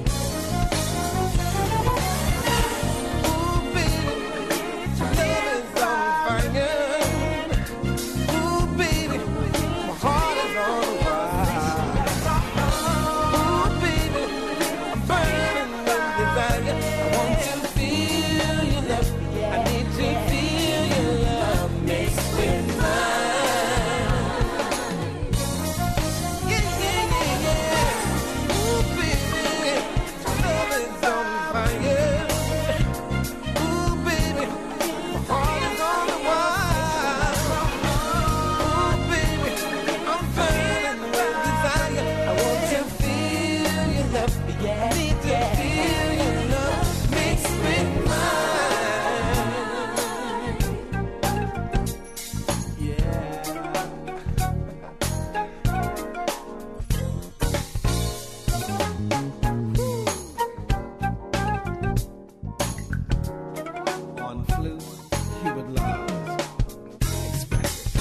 Ooh, baby, love is on fire. Ooh, baby, my heart is on fire. Ooh, baby, I'm burning with desire. I want to feel your love. I need to feel your love mixed with mine. Yeah, yeah, yeah, yeah. Ooh, baby, love is on fire. Ooh, baby, my heart is on fire. Ooh, baby, I'm burning with desire. I want to feel your love. I need to feel your love mixed with mine. On flute, Hubert Laws. Express it.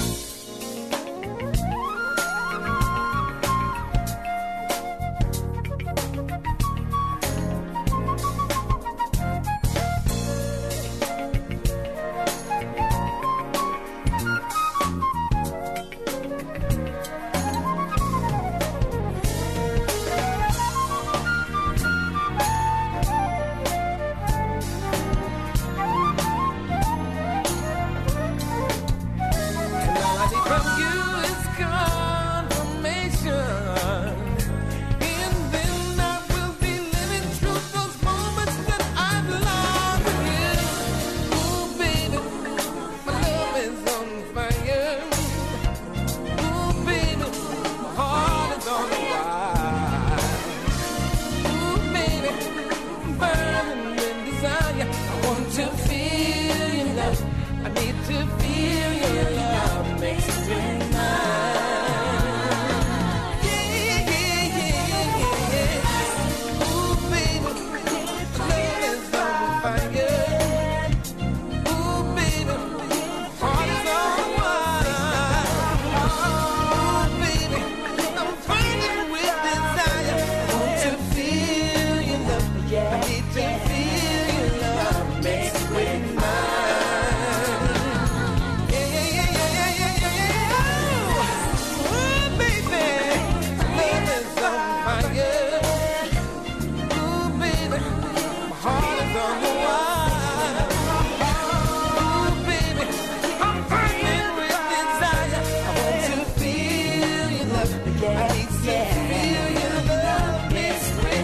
And all I need from you is confirmation. And then I will be living through those moments that I've loved with you. Ooh, baby, my love is on fire. Ooh, baby, my heart is on fire. Ooh, baby, I'm burning with desire. I want to feel your love. I need to feel your love mixed with mine. Yeah, yeah, yeah, yeah. Ooh, baby, love is on fire. Ooh, baby, heart is on fire. Ooh, baby, I'm burning with desire. I want to feel your love. I need to feel your love mixed with mine. Yeah, yeah, yeah, yeah, yeah, yeah, yeah, yeah. Ooh, baby, love is on fire. Ooh, baby, my heart is on the wire. Ooh, baby, I'm burning with desire. I want to feel your love. I need to feel your love mixed with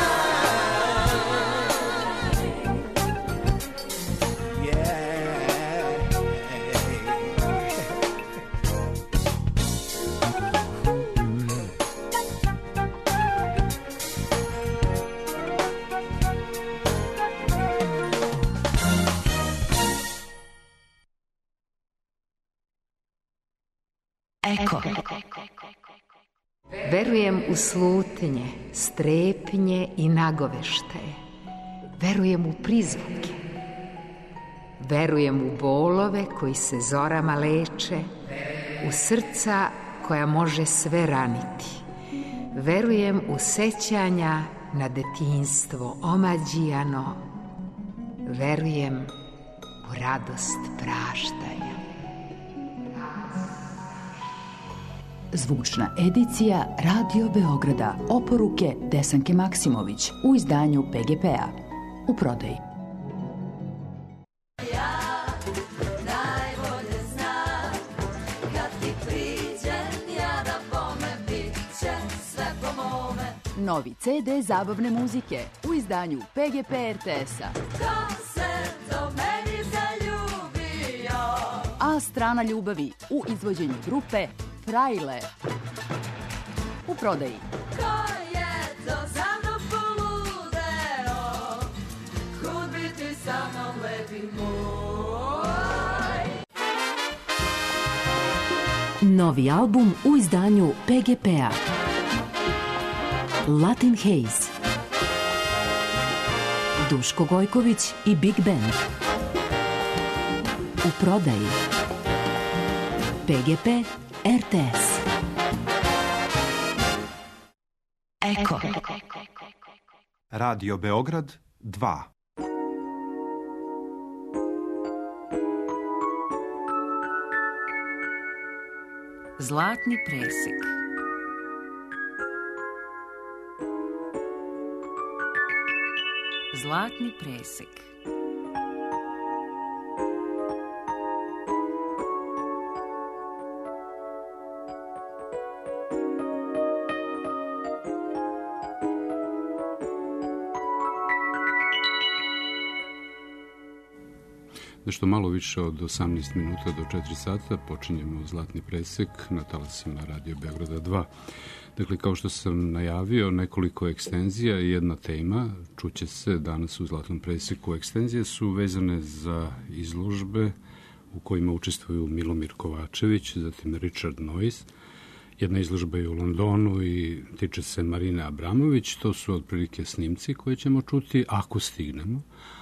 mine. Yeah. Eko. Verujem u slutnje, strepnje i nagoveštaje. Verujem u prizvuke. Verujem u bolove koji se zorama leče, u srca koja može sve raniti. Verujem u sećanja na detinjstvo omađijano. Verujem u radost praštanja. Zvučna edicija Radio Beograda. Oporuke Desanke Maksimović u izdanju PGP-a. U prodaji. Novi CD zabavne muzike u izdanju PGP RTS-a. A strana ljubavi u izvođenju grupe Frajle. U prodaji. Ko je to za mnom poludeo, kud biti sa mnom lepi moj. Novi album u izdanju PGP-a. Latin Haze. Duško Gojković i Big Band. U prodaji. PGP RTS. Eko. Radio Beograd 2. Zlatni presek. Zlatni presek. Nešto malo više od 18 minuta do 4 sata počinjemo Zlatni presek na talasima Radio Beograda 2. Dakle, kao što sam najavio, nekoliko ekstenzija i jedna tema čuće se danas u Zlatnom preseku. Ekstenzije su vezane za izložbe u kojima učestvuju Milomir Kovačević, zatim Richard Noyes. Jedna izložba je u Londonu i tiče se Marine Abramović. To su otprilike snimci koje ćemo čuti ako stignemo.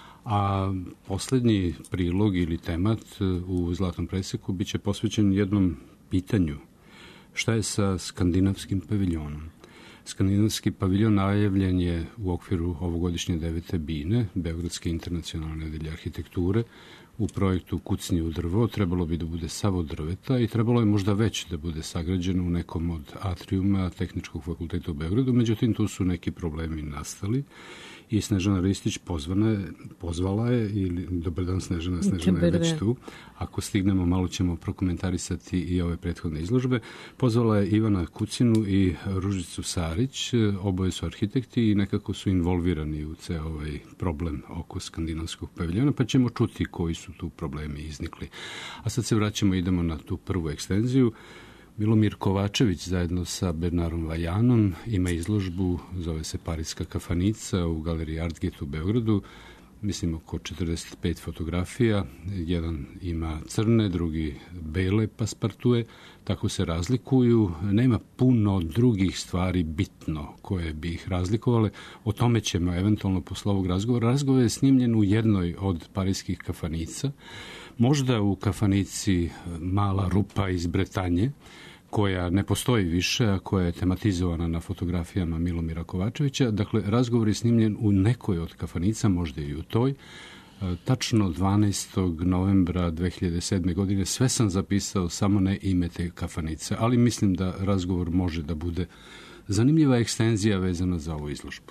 A poslednji prilog ili temat u Zlatnom preseku biće posvećen jednom pitanju. Šta je sa skandinavskim paviljonom? Skandinavski paviljon najavljen je u okviru ovogodišnje 9. bine, Beogradske internacionalne nedelje arhitekture, u projektu Kucni u drvo. Trebalo bi da bude sav od drveta i trebalo je možda već da bude sagrađeno u nekom od atrijuma Tehničkog fakulteta u Beogradu, međutim tu su neki problemi nastali i Snežana Ristić pozvala je, ili dobar dan Snežana je već tu, ako stignemo malo ćemo prokomentarisati i ove prethodne izložbe. Pozvala je Ivana Kucinu i Ružicu Sarić, oboje su arhitekti i nekako su involvirani u ceo ovaj problem oko skandinavskog paviljona, pa ćemo čuti koji su tu problemi iznikli. A sad se vraćamo, idemo na tu prvu ekstenziju. Milomir Kovačević zajedno sa Bernarom Vajanom ima izložbu, zove se Parijska kafanica u galeriji Artgate u Beogradu. Mislim oko 45 fotografija, jedan ima crne, drugi bele paspartue, tako se razlikuju. Nema puno drugih stvari bitno koje bi ih razlikovale. O tome ćemo eventualno posle ovog razgovora. Razgovor je snimljen u jednoj od parijskih kafanica, možda u kafanici Mala rupa iz Bretanje, koja ne postoji više, a koja je tematizovana na fotografijama Milomira Kovačevića. Dakle, razgovor je snimljen u nekoj od kafanica, možda i u toj. Tačno 12. novembra 2007. godine sve sam zapisao, samo ne ime te kafanice, ali mislim da razgovor može da bude zanimljiva ekstenzija vezana za ovu izložbu.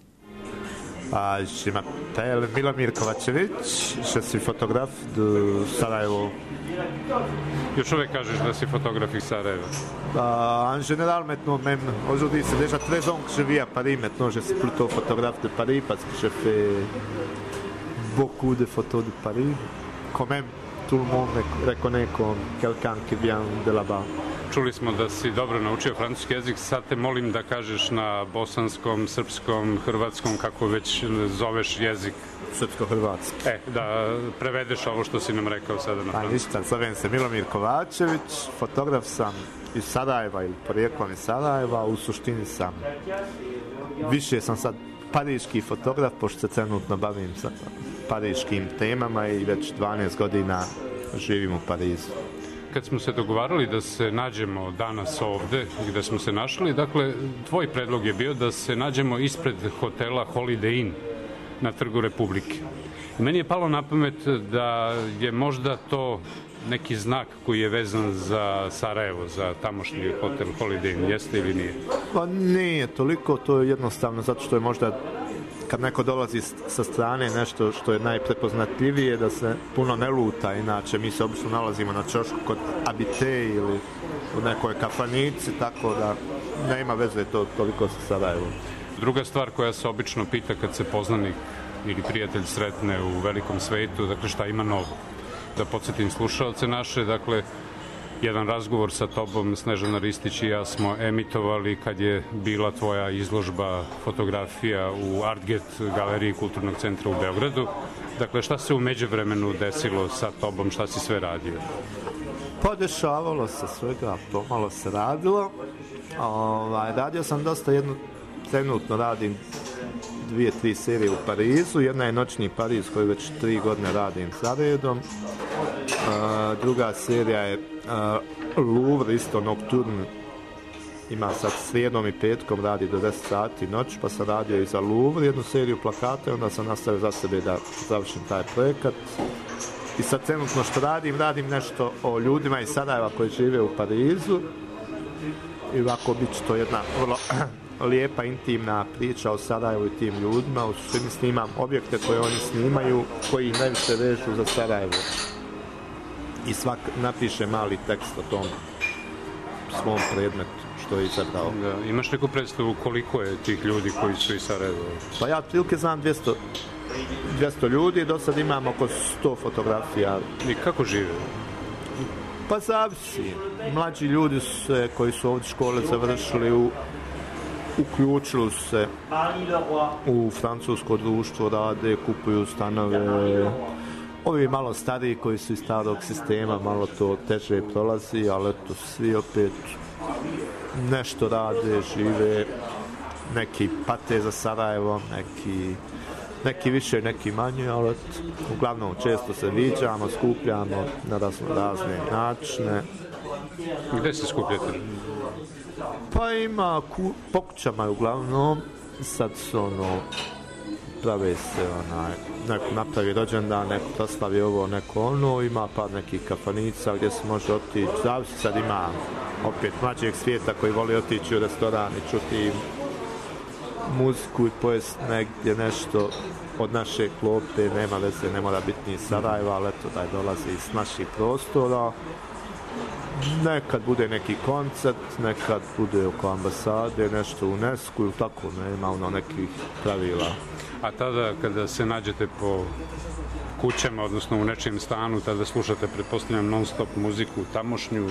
Je m'appelle Milomir Kovačević, je suis photographe de Sarajevo. Još uvek kažeš da si fotograf iz Sarajeva? En général, maintenant, même aujourd'hui, c'est déjà 13 ans que je vis à Paris. Maintenant, je suis plutôt photographe de Paris parce que je fais beaucoup de photos de Paris. Quand même, tout le monde me reconnaît comme quelqu'un qui vient de là-bas. Čuli smo da si dobro naučio francuski jezik, sad te molim da kažeš na bosanskom, srpskom, hrvatskom, kako već zoveš jezik. Srpsko-hrvatski. Da prevedeš ovo što si nam rekao sada na francuskom. Ništa, zovem se Milomir Kovačević, fotograf sam iz Sarajeva ili porijeklom iz Sarajeva, u suštini sam. Više sam sad pariški fotograf, pošto se trenutno bavim sa pariškim temama i već 12 godina živim u Parizu. Kad smo se dogovarali da se nađemo danas ovde, gde smo se našli, dakle, tvoj predlog je bio da se nađemo ispred hotela Holiday Inn na Trgu Republike. I meni je palo na pamet da je možda to neki znak koji je vezan za Sarajevo, za tamošnji hotel Holiday Inn, jeste ili nije? Pa nije toliko, to je jednostavno zato što je možda kad neko dolazi sa strane nešto što je najprepoznatljivije da se puno ne luta, inače mi se obično nalazimo na čošku kod Abite ili u nekoj kafanici, tako da nema veze to toliko sa Sarajevom. Druga stvar koja se obično pita kad se poznanik ili prijatelj sretne u velikom svetu, dakle šta ima novo? Da podsjetim slušalce naše, dakle jedan razgovor sa tobom, Snežana Ristić i ja smo emitovali kad je bila tvoja izložba fotografija u Artget galeriji Kulturnog centra u Beogradu. Dakle, šta se u međuvremenu desilo sa tobom, šta si sve radio? Pa dešavalo se svega, pomalo se radilo. Radio sam dosta, trenutno radim 2-3 serije u Parizu. Jedna je Noćni Pariz koju već 3 godine radim za redom. Druga serija je Louvre, isto Nocturne. Ima sad srijedom i petkom, radi do 10 sati noć, pa sam radio i za Louvre jednu seriju plakata i onda sam nastavio za sebe da završim taj projekat. I sad trenutno što radim nešto o ljudima iz Sarajeva koji žive u Parizu. I ovako bit će to jedna vrlo lijepa, intimna priča o Sarajevu i tim ljudima. U suštini snimam objekte koje oni snimaju, koji najviše vežu za Sarajevo. I svak napiše mali tekst o tom svom predmetu što je izabrao. Da, imaš neku predstavu koliko je tih ljudi koji su iz Sarajeva? Pa ja otprilike znam 200 ljudi, do sad imam oko 100 fotografija. I kako žive? Pa zavisi. Mlađi ljudi koji su ovdje škole završili, uključili se u francusko društvo, rade, kupuju stanove. Ovi malo stariji koji su iz starog sistema, malo to teže prolazi, ali eto, svi opet nešto rade, žive, neki pate za Sarajevo, neki više, neki manje, ali eto, uglavnom često se viđamo, skupljamo na razne načine. Gde se skupljate? Pa ima po kućama uglavnom, sad su prave se neko napravi rođendan, neko proslavi ovo, neko ono, ima par nekih kafanica gdje se može otići, zavisi, sad ima opet mlađeg svijeta koji voli otići u restoran i čuti muziku i pojest negdje nešto od naše klope, nema veze, ne mora biti ni Sarajeva, ali eto da dolazi iz naših prostora. Nekad bude neki koncert, nekad bude oko ambasade, nešto u UNESCO ili tako, nema nekih pravila. A tada kada se nađete po kućama, odnosno u nečijem stanu, tada slušate, pretpostavljam, non-stop muziku tamošnju?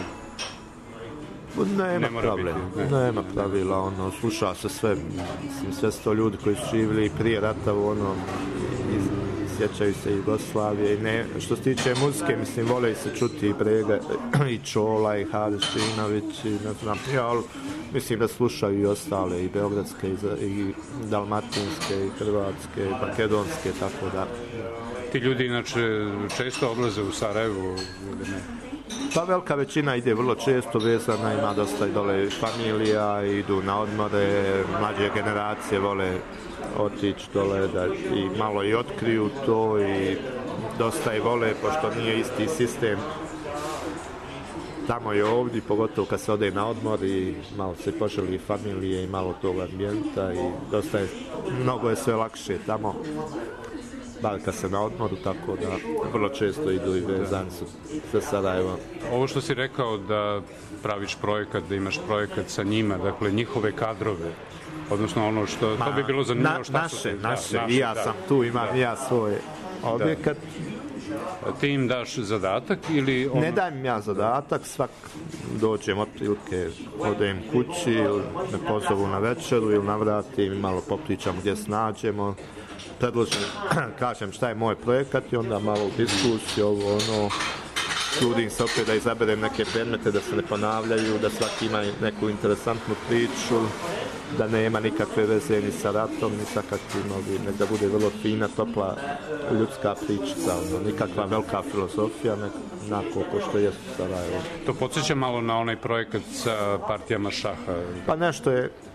Nema pravila, sluša se sve, sve sto ljudi koji su živjeli i prije rata, sjećaju se Jugoslavije. Što se tiče muzike, vole se čuti i Brega, i Čola, i Haris Šinović, i ne znam, ali mislim da slušaju i ostale, i beogradske, i dalmatinske, i hrvatske, i makedonske, tako da. Ti ljudi inače često odlaze u Sarajevo ili ne? Pa velika većina ide vrlo često vezana, ima dosta i dole familija, idu na odmore, mlađe generacije vole otići dole da i malo i otkriju to i dosta i vole, pošto nije isti sistem tamo i ovdje, pogotovo kad se ode na odmor i malo se poželi familije i malo tog ambijenta i dosta je, mnogo je sve lakše tamo. Bar kad se na odmoru, tako da vrlo često idu i vezani su sa Sarajevom. Ovo što si rekao da praviš projekat, da imaš projekat sa njima, dakle njihove kadrove, odnosno ono što, to bi bilo zanimljivo šta su... Naše, i ja sam tu, imam ja svoj objekat. Ti im daš zadatak ili... Ne dajem ja zadatak, svak dođem otprilike, odem kući ili me pozovu na večeru ili navratim i malo popričamo gdje se nađemo. Predložim, kažem šta je moj projekat i onda malo u diskusiju, trudim se opet da izaberem neke predmete, da se ne ponavljaju, da svaki ima neku interesantnu priču, da nema nikakve veze ni sa ratom, ni sa kakvim nek da bude vrlo fina, topla, ljudska priča, nikakva velika filozofija, onako ko što je u Sarajevo. To podsjeća malo na onaj projekat sa partijama šaha? Pa nešto je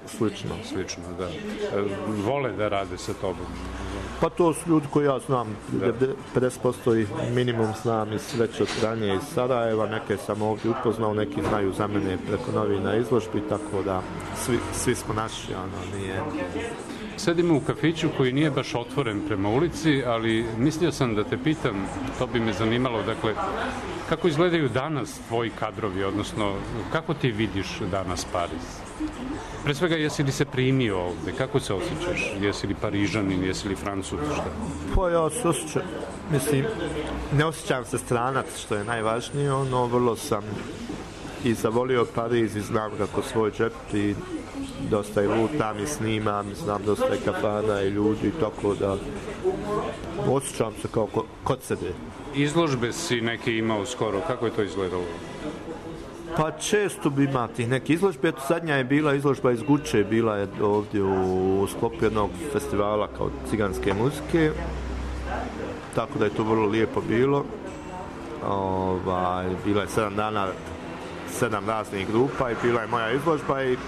slično. Slično, da. Vole da rade sa tobom? Pa to su ljudi koji ja znam, 50% ih minimum znam već od ranije iz Sarajeva, neke sam ovdje upoznao, neki znaju za mene preko novina izložbi, tako da svi smo naši, nije... Sedimo u kafiću koji nije baš otvoren prema ulici, ali mislio sam da te pitam, to bi me zanimalo, dakle, kako izgledaju danas tvoji kadrovi, odnosno kako ti vidiš danas Pariz? Pre svega, jesi li se primio ovde? Kako se osjećaš? Jesi li Parižanin, jesi li Francuz? Šta? Pa ja se osjećam, mislim, ne osjećam se stranac, što je najvažnije, vrlo sam i zavolio Pariz i znam kako svoj džep i dosta i lutam i snimam, znam dosta i kafana i ljudi, tako da osjećam se kao kod sebe. Izložbe si neke imao skoro, kako je to izgledalo? Pa često bi ima tih neke izložbe, zadnja je bila izložba iz Guče, bila je ovdje u sklopu jednog festivala kao ciganske muzike, tako da je to vrlo lijepo bilo. Bila je 7 dana, 7 raznih grupa i bila je moja izložba i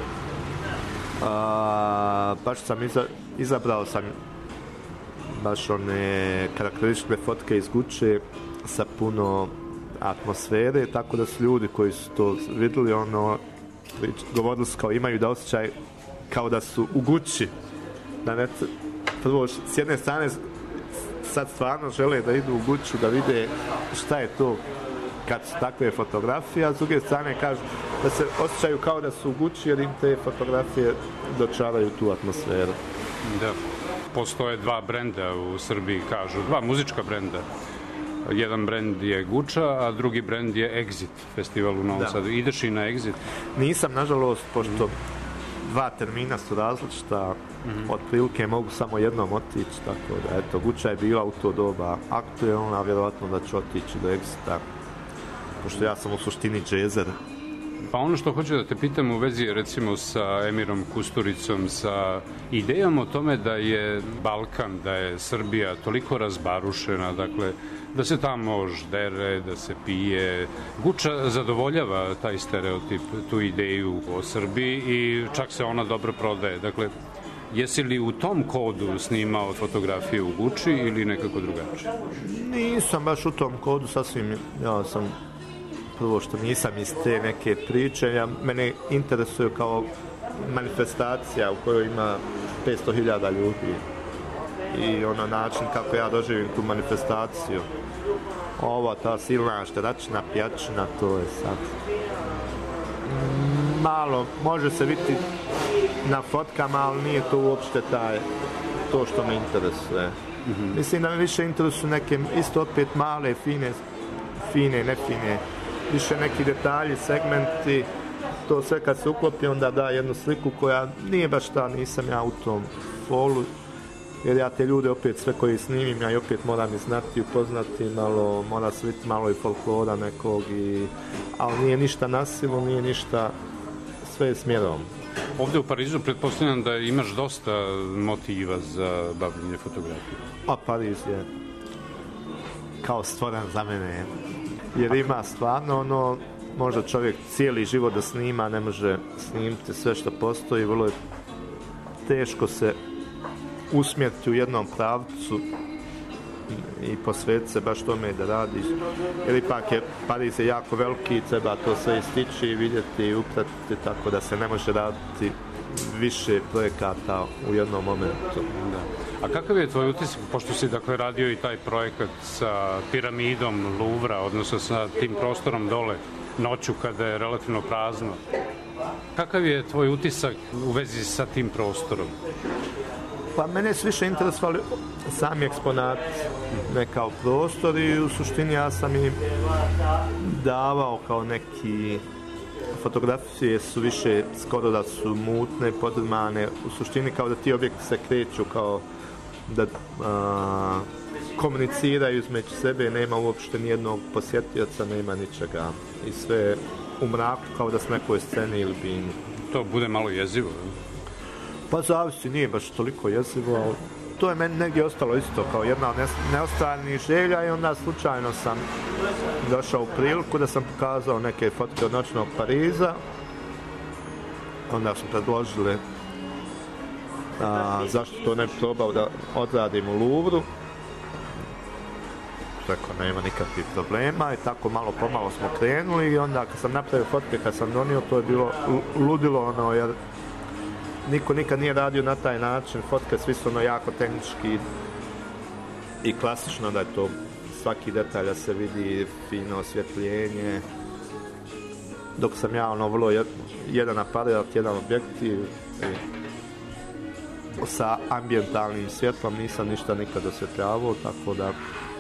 baš sam izabrao sam baš one karakteristične fotke iz Guče sa puno atmosfere, tako da su ljudi koji su to vidjeli, govorili su kao imaju da osjećaj kao da su u Guči. Prvo, s jedne strane sad stvarno žele da idu u Guču, da vide šta je to kad su takve fotografije, a s druge strane kažu da se osjećaju kao da su u Guči jer im te fotografije dočaraju tu atmosferu. Da, postoje 2 brenda u Srbiji, kažu, 2 muzička brenda. Jedan brend je Guča, a drugi brend je Exit, festival u Novom Sadu. Ideš i na Exit? Nisam, nažalost, pošto 2 termina su različita, otprilike mogu samo jednom otići, tako da, eto, Guča je bila u to doba aktuelna, vjerovatno da ću otići do Exita, pošto ja sam u suštini džezer. Pa ono što hoću da te pitam u vezi recimo sa Emirom Kusturicom, sa idejom o tome da je Balkan, da je Srbija toliko razbarušena, dakle, da se tamo ždere, da se pije. Guča zadovoljava taj stereotip, tu ideju o Srbiji i čak se ona dobro prodaje. Dakle, jesi li u tom kodu snimao fotografije u Guči ili nekako drugačije? Nisam baš u tom kodu, sasvim, ja sam prvo što nisam iz te neke priče, mene interesuje kao manifestacija u kojoj ima 500.000 ljudi i način kako ja doživim tu manifestaciju. Ta silna šteračina, pijačina, to je sad malo, može se vidjeti na fotkama, ali nije to uopšte to što me interesuje. Mislim da me više interesuju neke isto opet male, fine, nefine, više neki detalji, segmenti, to sve kad se uklopi onda da jednu sliku koja nije baš nisam ja u tom folu, jer ja te ljude opet sve koji snimim, ja i opet moram ih znati, upoznati, mora se vidjeti malo i folklora nekog, ali nije ništa nasilu, nije ništa, sve je smjerom. Ovdje u Parizu pretpostavljam da imaš dosta motiva za bavljenje fotografije. A Pariz je kao stvoren za mene, jer ima stvarno može čovjek cijeli život da snima, ne može snimiti sve što postoji, vrlo je teško se usmjeriti u jednom pravcu i posvetiti se baš tome da radiš, jer ipak je Pariz je jako veliki i treba to sve istići i vidjeti i upratiti, tako da se ne može raditi više projekata u jednom momentu. Da. A kakav je tvoj utisak, pošto si dakle radio i taj projekat sa piramidom Louvra, odnosno sa tim prostorom dole noću kada je relativno prazno, kakav je tvoj utisak u vezi sa tim prostorom? Pa mene su više interesovali sami eksponati, ne kao prostor, i u suštini ja sam im davao kao neki fotografije su više skoro da su mutne, podrmane, u suštini kao da ti objekti se kreću, kao da komuniciraju između sebe, nema uopšte nijednog posjetioca, nema ničega i sve u mraku kao da s nekoj sceni ili bini. To bude malo jezivo? Pa zavisi, nije baš toliko jezivo, ali to je meni negdje ostalo isto kao jedna od neostvarnih želja i onda slučajno sam došao u priliku da sam pokazao neke fotke od noćnog Pariza onda smo predložili zašto to ne bi probao da odradim u Louvru. Rekao, nema nikakvih problema i tako malo pomalo smo krenuli i onda kad sam napravio fotke, kad sam donio, to je bilo ludilo, jer niko nikad nije radio na taj način, fotke svi su jako tehnički i klasično, da je to svaki detalj da se vidi, fino osvjetljenje, dok sam ja vrlo jedan aparat, jedan objektiv sa ambijentalnim svjetlom nisam ništa nikad osvjetljavao, tako da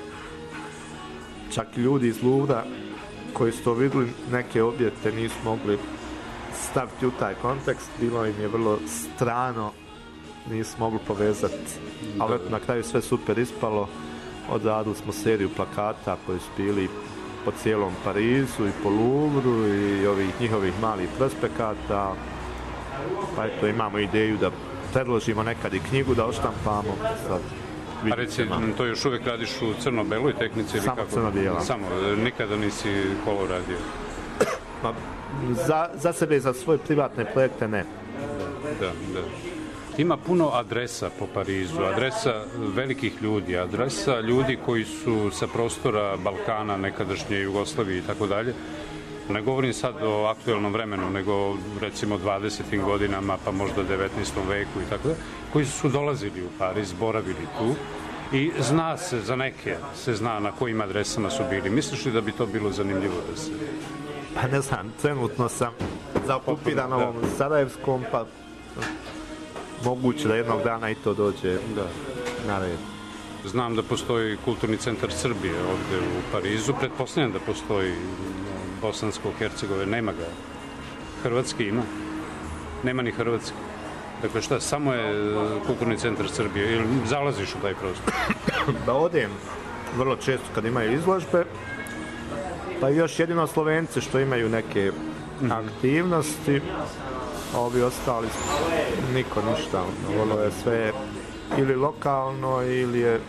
čak ljudi iz Louvra koji su to vidjeli, neke objekte nisu mogli staviti u taj kontekst, bilo im je vrlo strano, nisu mogli povezati, ali na kraju sve super ispalo. Odradili smo seriju plakata koji su bili po cijelom Parizu i po Louvru i ovih njihovih malih prospekata, pa eto imamo ideju da predložimo nekad i knjigu da oštampamo. Sad, a reci, to još uvijek radiš u crno-beloj tehnici? Ili samo kako? Crno-bijela. Samo, nikada nisi kolo radio? Pa, za sebe i za svoje privatne projekte ne. Da. Ima puno adresa po Parizu, adresa velikih ljudi, adresa ljudi koji su sa prostora Balkana, nekadašnje Jugoslavije i tako dalje. Ne govorim sad o aktuelnom vremenu, nego recimo 20. godinama, pa možda 19. veku i tako dalje, koji su dolazili u Pariz, boravili tu i zna se, za neke se zna na kojim adresama su bili. Misliš li da bi to bilo zanimljivo da se... Pa ne znam, trenutno sam zaokupiran ovom sarajevskom, pa moguće da jednog dana i to dođe na red. Znam da postoji kulturni centar Srbije ovdje u Parizu, pretpostavljam da postoji Bosansko-Hercegove, nema ga. Hrvatski ima? Nema ni Hrvatski. Dakle šta, samo je kulturni centar Srbije ili zalaziš u taj prostor? Da odem vrlo često kad imaju izložbe, pa još jedino Slovenci što imaju neke aktivnosti, a ovi ostali niko ništa, vrlo je sve ili lokalno ili je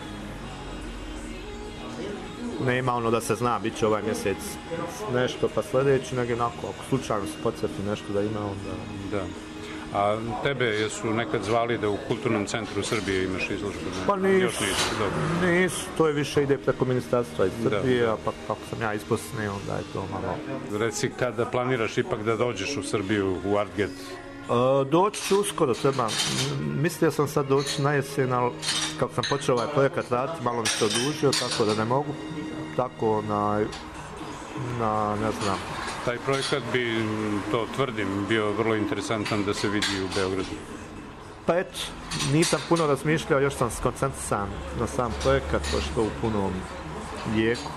nema ono da se zna, bit će ovaj mjesec nešto pa sljedeći, nego onako, ako slučajno se podsjeti nešto da ima, onda... Da. A tebe jesu nekad zvali da u kulturnom centru Srbije imaš izložbu? Pa nisu, to je više ide preko ministarstva iz Srbije, a pa kako sam ja iz Bosne, onda je to malo... Reci, kada planiraš ipak da dođeš u Srbiju, u Artget? Doći ću uskoro, treba. Mislio sam sad doći na jesen, ali kako sam počeo ovaj projekat raditi, malo mi se odužio, tako da ne mogu. Tako na ne znam. Taj projekat bi, to tvrdim, bio vrlo interesantan da se vidi u Beogradu. Pa eto, nisam puno razmišljao, još sam skoncentrisan na sam projekat, pošto u punom jeku.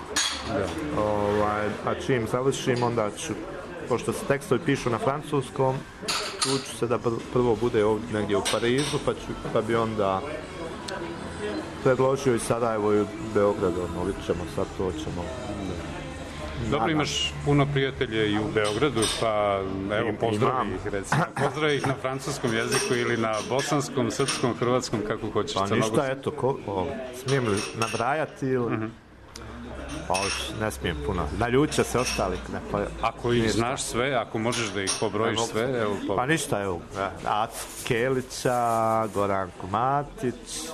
A čim završim, onda ću, pošto se tekstovi pišu na francuskom, ću se da prvo bude ovdje negdje u Parizu, pa bi onda predložio i Sarajevo i u Beogradu, vidit ćemo sad, to ćemo. Dobro, imaš puno prijatelje i u Beogradu, pa evo pozdravi ih, recimo. Pozdravi ih na francuskom jeziku ili na bosanskom, srpskom, hrvatskom, kako hoćeš. Pa ništa, eto, smijem li nabrajati ili... Pa ne smijem puno. Naljuče se ostali. Ako ih znaš sve, ako možeš da ih pobrojiš sve, evo... Pa ništa, evo. Aco Kelića, Goranku Matić,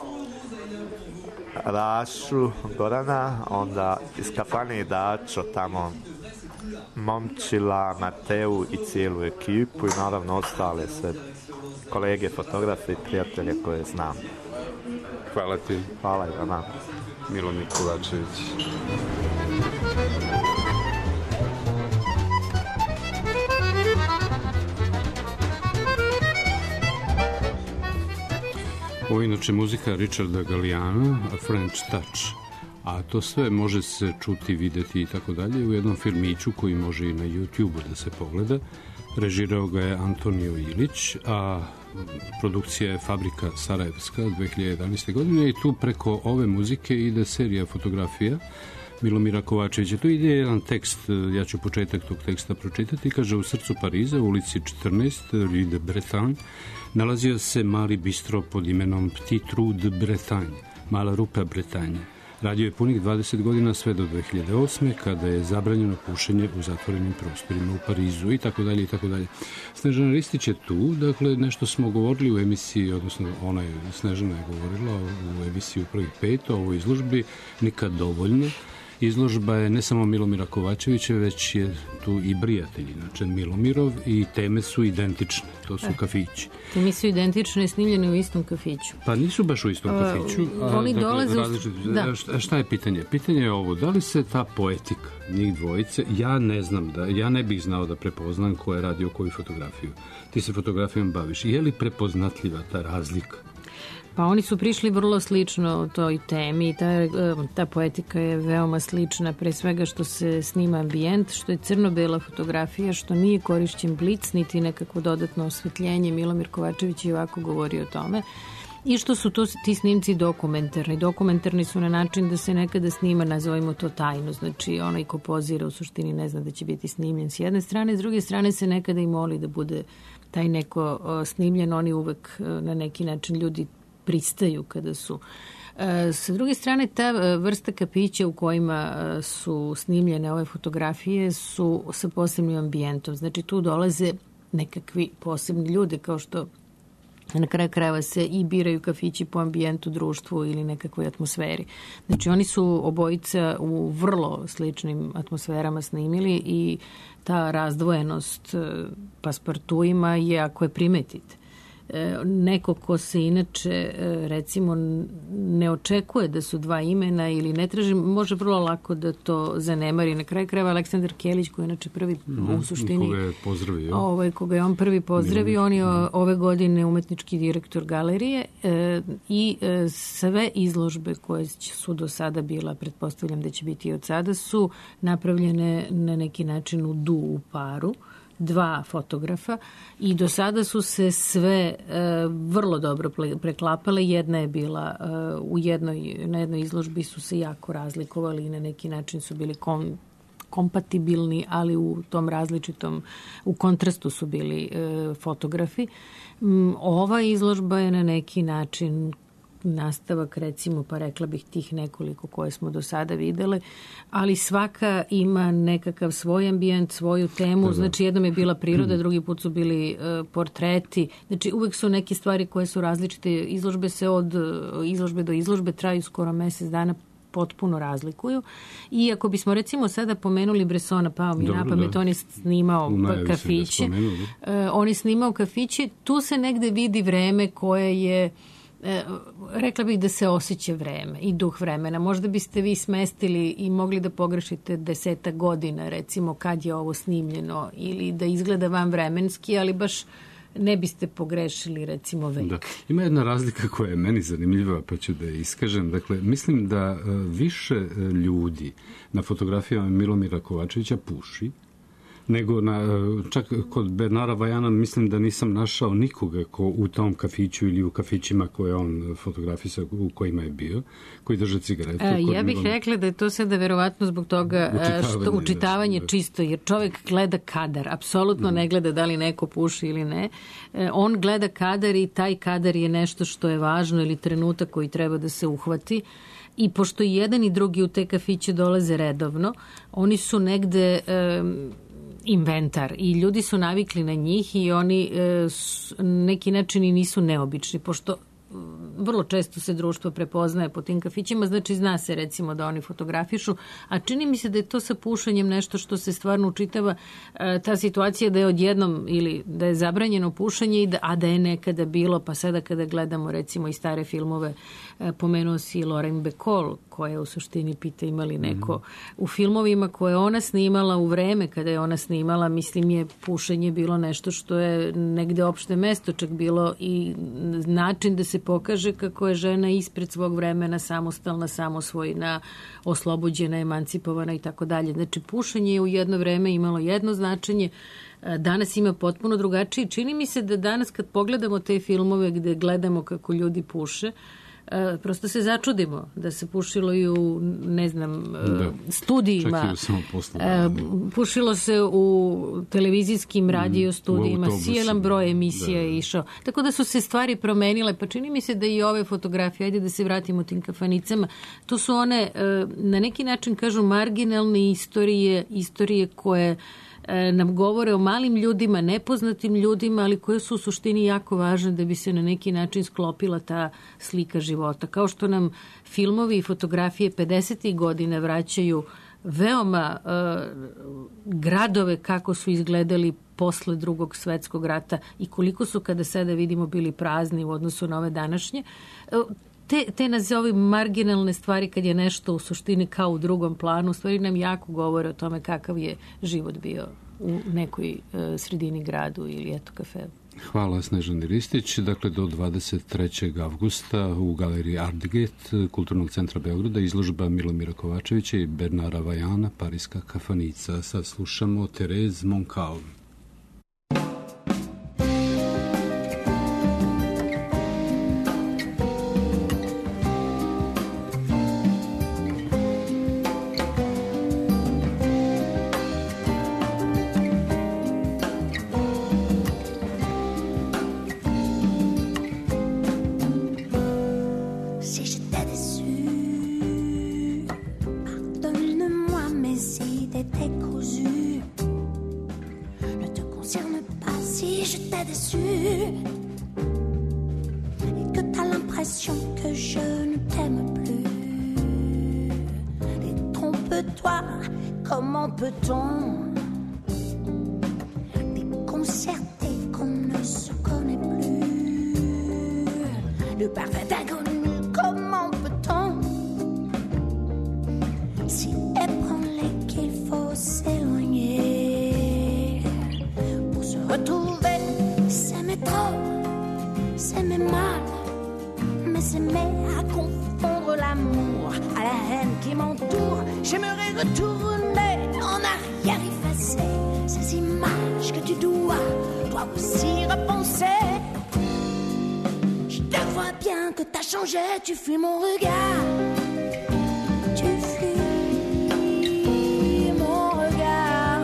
Rašu, Gorana, onda iz kafane Dačo, tamo Momčila, Mateu i cijelu ekipu i naravno ostale sve kolege, fotografe i prijatelje koje znam. Hvala ti. Hvala i vama. Milomir Kovačević. Ovo je inače muzika Richarda Galliana, A French Touch, a to sve može se čuti, vidjeti i tako dalje u jednom filmiću koji može i na YouTube da se pogleda. Režirao ga je Antonio Ilić, a produkcija je Fabrika Sarajevska 2011. godine i tu preko ove muzike ide serija fotografija Milomira Kovačevića. Tu ide jedan tekst, ja ću početak tog teksta pročitati. Kaže, u srcu Pariza, u ulici 14, Rue de Bretagne, nalazio se mali bistro pod imenom Petit Trou de Bretagne, mala rupa Bretagne. Radio je punih 20 godina sve do 2008. kada je zabranjeno pušenje u zatvorenim prostorima u Parizu i tako dalje i tako dalje. Snežana Ristić je tu, dakle nešto smo govorili u emisiji, odnosno Snežana je govorila u emisiji u prvih 5 o ovoj izložbi Nikad dovoljno. Izložba je ne samo Milomira Kovačevića, već je tu i Brijatelj, znači Milomirov, i teme su identične, to su kafići. Teme su identične i snimljene u istom kafiću. Pa nisu baš u istom kafiću. Oni dolaze Šta je pitanje? Pitanje je ovo, da li se ta poetika njih dvojice, ja ne bih znao da prepoznam ko je radio koju fotografiju. Ti se fotografijom baviš. Je li prepoznatljiva ta razlika? Pa oni su prišli vrlo slično toj temi i ta poetika je veoma slična, pre svega što se snima ambijent, što je crno-bela fotografija, što nije korišćen blic, niti nekako dodatno osvetljenje. Milomir Kovačević je ovako govorio o tome. I što su ti snimci dokumentarni. Dokumentarni su na način da se nekada snima, nazovimo to tajno, znači onaj ko pozira u suštini ne zna da će biti snimljen s jedne strane, s druge strane se nekada i moli da bude taj neko snimljen, oni uvek na neki način ljudi pristaju kada su. Sa druge strane, ta vrsta kafića u kojima su snimljene ove fotografije su sa posebnim ambijentom. Znači, tu dolaze nekakvi posebni ljudi, kao što na kraju krajeva se i biraju kafići po ambijentu, društvu ili nekakvoj atmosferi. Znači, oni su obojica u vrlo sličnim atmosferama snimili i ta razdvojenost paspartuima je, ako je primetite, neko ko se inače recimo ne očekuje da su dva imena ili ne traži, može vrlo lako da to zanemari. Na kraju krajeva Aleksandar Kelić, koji je inače prvi u suštini koga je on prvi pozdravio, on je ove godine umetnički direktor galerije i sve izložbe koje su do sada bila, pretpostavljam da će biti i od sada, su napravljene na neki način u paru, dva fotografa i do sada su se sve vrlo dobro preklapale. Jedna je bila na jednoj izložbi su se jako razlikovali i na neki način su bili kompatibilni, ali u tom različitom, u kontrastu su bili fotografi. Ova izložba je na neki način nastavak, recimo, pa rekla bih tih nekoliko koje smo do sada videle, ali svaka ima nekakav svoj ambijent, svoju temu. Znači, jednom je bila priroda, drugi put su bili portreti. Znači, uvek su neke stvari koje su različite. Izložbe se od izložbe do izložbe traju skoro mesec dana, potpuno razlikuju. I ako bismo recimo sada pomenuli Bressona, pao mi na pamet, on je snimao kafiće. On je snimao kafiće, tu se negde vidi vreme koje je, rekla bih da se osjeća vreme i duh vremena. Možda biste vi smestili i mogli da pogrešite 10 godina, recimo, kad je ovo snimljeno, ili da izgleda vam vremenski, ali baš ne biste pogrešili, recimo, vek. Da. Ima jedna razlika koja je meni zanimljiva, pa ću da je iskažem. Dakle, mislim da više ljudi na fotografijama Milomira Kovačevića puši, nego čak kod Bernara Vajana mislim da nisam našao nikoga ko u tom kafiću ili u kafićima koje on fotografisao, u kojima je bio, koji drže cigaretu. Ja bih rekla da je to sada verovatno zbog toga što učitavanje čisto, jer čovjek gleda kadar, apsolutno ne gleda da li neko puši ili ne. On gleda kadar i taj kadar je nešto što je važno ili trenutak koji treba da se uhvati. I pošto i jedan i drugi u te kafiće dolaze redovno, oni su negde inventar i ljudi su navikli na njih i oni neki način i nisu neobični, pošto vrlo često se društvo prepoznaje po tim kafićima, znači zna se recimo da oni fotografišu, a čini mi se da je to sa pušenjem nešto što se stvarno učitava, ta situacija da je odjednom ili da je zabranjeno pušenje, a da je nekada bilo, pa sada kada gledamo recimo i stare filmove, pomenuo si Lorraine Bacall, koja je u suštini pita imali neko u filmovima koje ona snimala u vreme kada je ona snimala, mislim je pušenje bilo nešto što je negde opšte mesto, čak bilo i način da se pokaže kako je žena ispred svog vremena samostalna, samosvojna, oslobođena, emancipovana i tako dalje. Znači, pušenje je u jedno vreme imalo jedno značenje, danas ima potpuno drugačije. Čini mi se da danas kad pogledamo te filmove gde gledamo kako ljudi puše, prosto se začudimo da se pušilo i u, ne znam, studijima. Čak i u samoposlu. Pušilo se u televizijskim radio studijima, sjelan broj emisija je išao. Tako da su se stvari promenile, pa čini mi se da i ove fotografije, ajde da se vratimo tim kafanicama, to su one, na neki način kažu, marginalne istorije koje nam govore o malim ljudima, nepoznatim ljudima, ali koje su u suštini jako važne da bi se na neki način sklopila ta slika života. Kao što nam filmovi i fotografije 50. godina vraćaju veoma gradove kako su izgledali posle Drugog svetskog rata i koliko su, kada sada vidimo, bili prazni u odnosu na ove današnje. Te nazovi marginalne stvari, kad je nešto u suštini kao u drugom planu, u stvari nam jako govore o tome kakav je život bio u nekoj sredini, gradu ili eto kafeu. Hvala, Snežani Ristić. Dakle, do 23. avgusta u galeriji Artgate Kulturnog centra Beograda izložba Milomira Kovačevića i Bernara Vajana, Pariska kafanica. Sad slušamo Thérèse Moncalm. Tu fuis mon regard, tu fuis mon regard.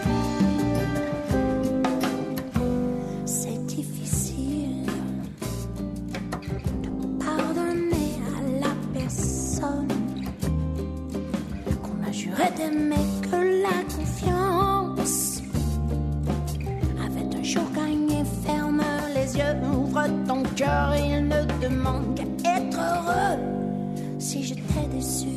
C'est difficile de pardonner à la personne qu'on a juré d'aimer, que la confiance avait un jour gagné. Ferme les yeux, ouvre ton cœur, il ne demande qu'à être heureux. Si je t'ai déçu,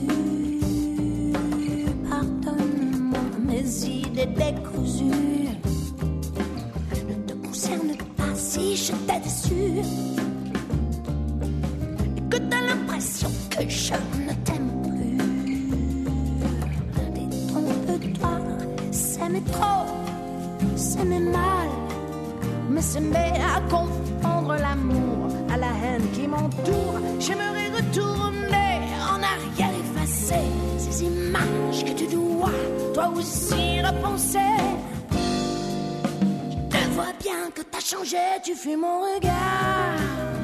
pardonne-moi mes idées décousues. Ne te concerne pas si je t'ai déçu et que t'as l'impression que je ne t'aime plus. Détrompe-toi, s'aimer trop, s'aimer mal, mais s'aimer à confondre l'amour à la haine qui m'entoure. J'aimerais retourner en arrière, effacer ces images que tu dois toi aussi repenser. Je te vois bien que t'as changé, tu fuis mon regard.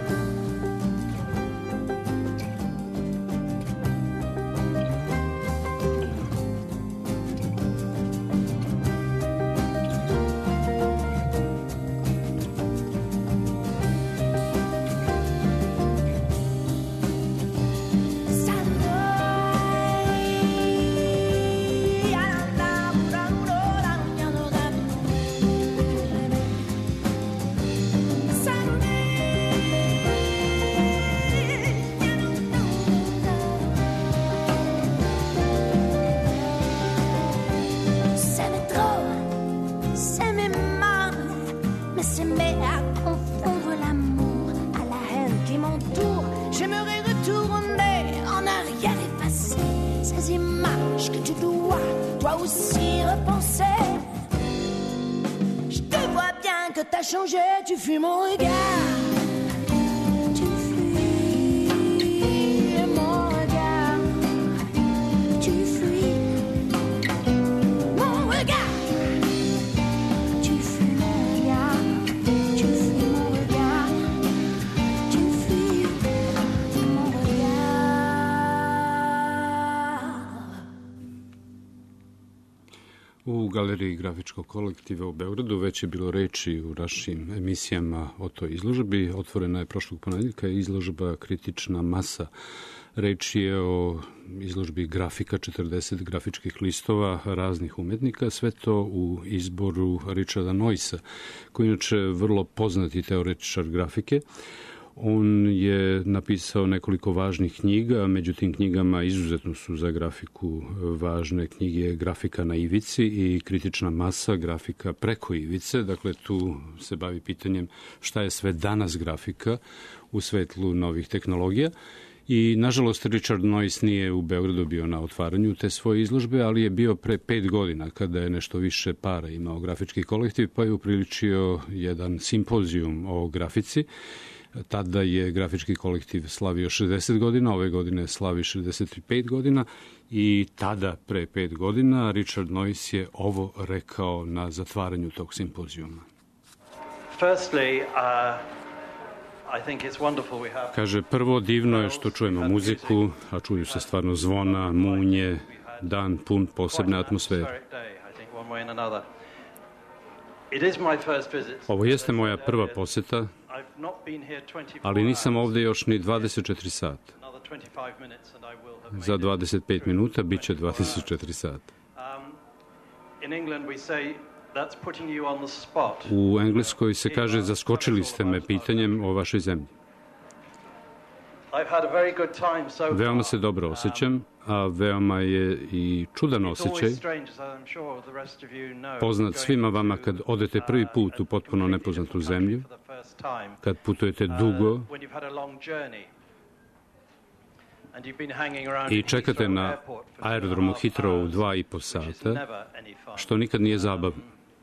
T'as changé, tu fuis mon regard. Tu fuis mon regard. Tu fuis mon regard. Tu fuis mon regard. Tu fuis mon regard. Tu fuis mon U Galeriji grafičkog kolektiva u Beogradu već je bilo reči u našim emisijama o toj izložbi. Otvorena je prošlog ponedjeljka izložba Kritična masa. Reč je o izložbi grafika, 40 grafičkih listova raznih umetnika, sve to u izboru Richarda Noysa, koji je inače vrlo poznati teoretičar grafike. On je napisao nekoliko važnih knjiga, među tim knjigama izuzetno su za grafiku važne knjige Grafika na ivici i Kritična masa, grafika preko ivice. Dakle, tu se bavi pitanjem šta je sve danas grafika u svetlu novih tehnologija. I, nažalost, Richard Noyce nije u Beogradu bio na otvaranju te svoje izložbe, ali je bio pre 5 godina kada je nešto više para imao grafički kolektiv, pa je upriličio jedan simpozijum o grafici. Tada je grafički kolektiv slavio 60 godina, ove godine slavi 65 godina i tada, pre 5 godina, Richard Noyce je ovo rekao na zatvaranju tog simpozijuma. Kaže, prvo, divno je što čujemo muziku, a čuju se stvarno zvona, munje, dan pun posebne atmosfere. Ovo jeste moja prva poseta, ali nisam ovde još ni 24 sata. Za 25 minuta bit će 24 sata. U Engleskoj se kaže, zaskočili ste me pitanjem o vašoj zemlji. Veoma se dobro osjećam, a veoma je i čudan osjećaj, poznat svima vama kad odete prvi put u potpuno nepoznatu zemlju, kad putujete dugo i čekate na aerodromu Heathrow u 2,5 sata, što nikad nije zabavno.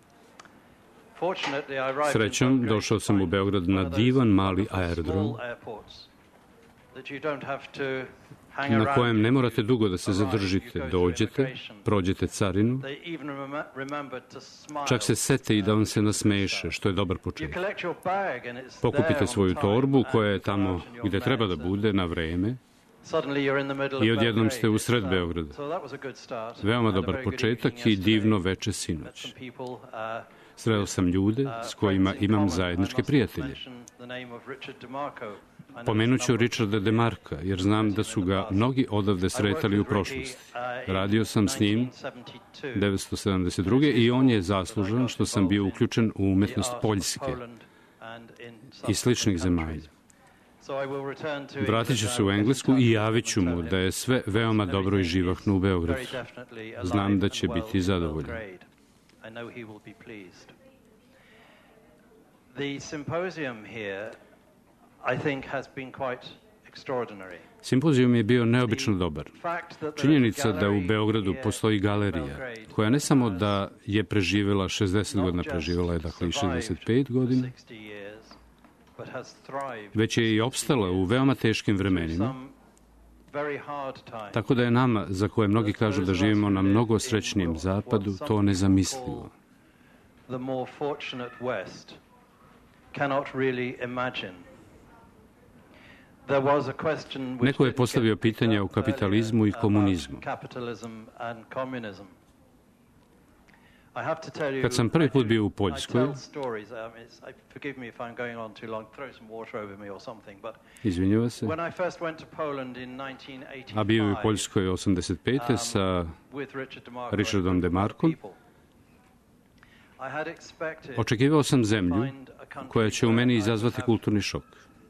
Srećom, došao sam u Beograd na divan mali aerodrom, na kojem ne morate dugo da se zadržite, dođete, prođete carinu, čak se sete i da vam se nasmeše, što je dobar početak. Pokupite svoju torbu koja je tamo gde treba da bude na vreme i odjednom ste u sred Beograda. Veoma dobar početak i divno veče sinoć. Sreo sam ljude s kojima imam zajedničke prijatelje. Pomenuću Richarda DeMarca, jer znam da su ga mnogi odavde sretali u prošlosti. Radio sam s njim 1972. i on je zaslužan što sam bio uključen u umetnost Poljske i sličnih zemalja. Vratit ću se u Englesku i javit ću mu da je sve veoma dobro i živahno u Beogradu. Znam da će biti zadovoljan. Simpozijum je bio neobično dobar. Činjenica da u Beogradu postoji galerija, koja ne samo da je preživjela 60 godina, preživjela je dakle i 65 godina, već je i opstala u veoma teškim vremenima, tako da je nama, za koje mnogi kažu da živimo na mnogo srećnijem zapadu, to nezamislivo. Neko je postavio pitanje o kapitalizmu i komunizmu. Kad sam prvi put bio u Poljskoj, izvinjava se, a bio u Poljskoj 85. sa Richardom DeMarcom, očekivao sam zemlju koja će u meni izazvati kulturni šok.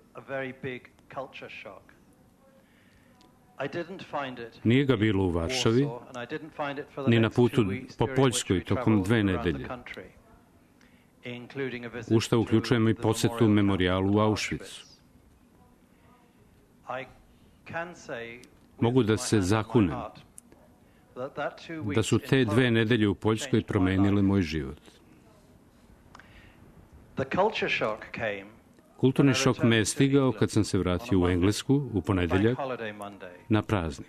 Nije ga bilo u Varšavi, ni na putu po Poljskoj tokom 2 nedelje. U šta uključujemo i posetu memorijalu u Auschwitzu. Mogu da se zakunem da su te 2 nedelje u Poljskoj promenile moj život. Kulturni šok me je stigao kad sam se vratio u Englesku u ponedeljak na praznik.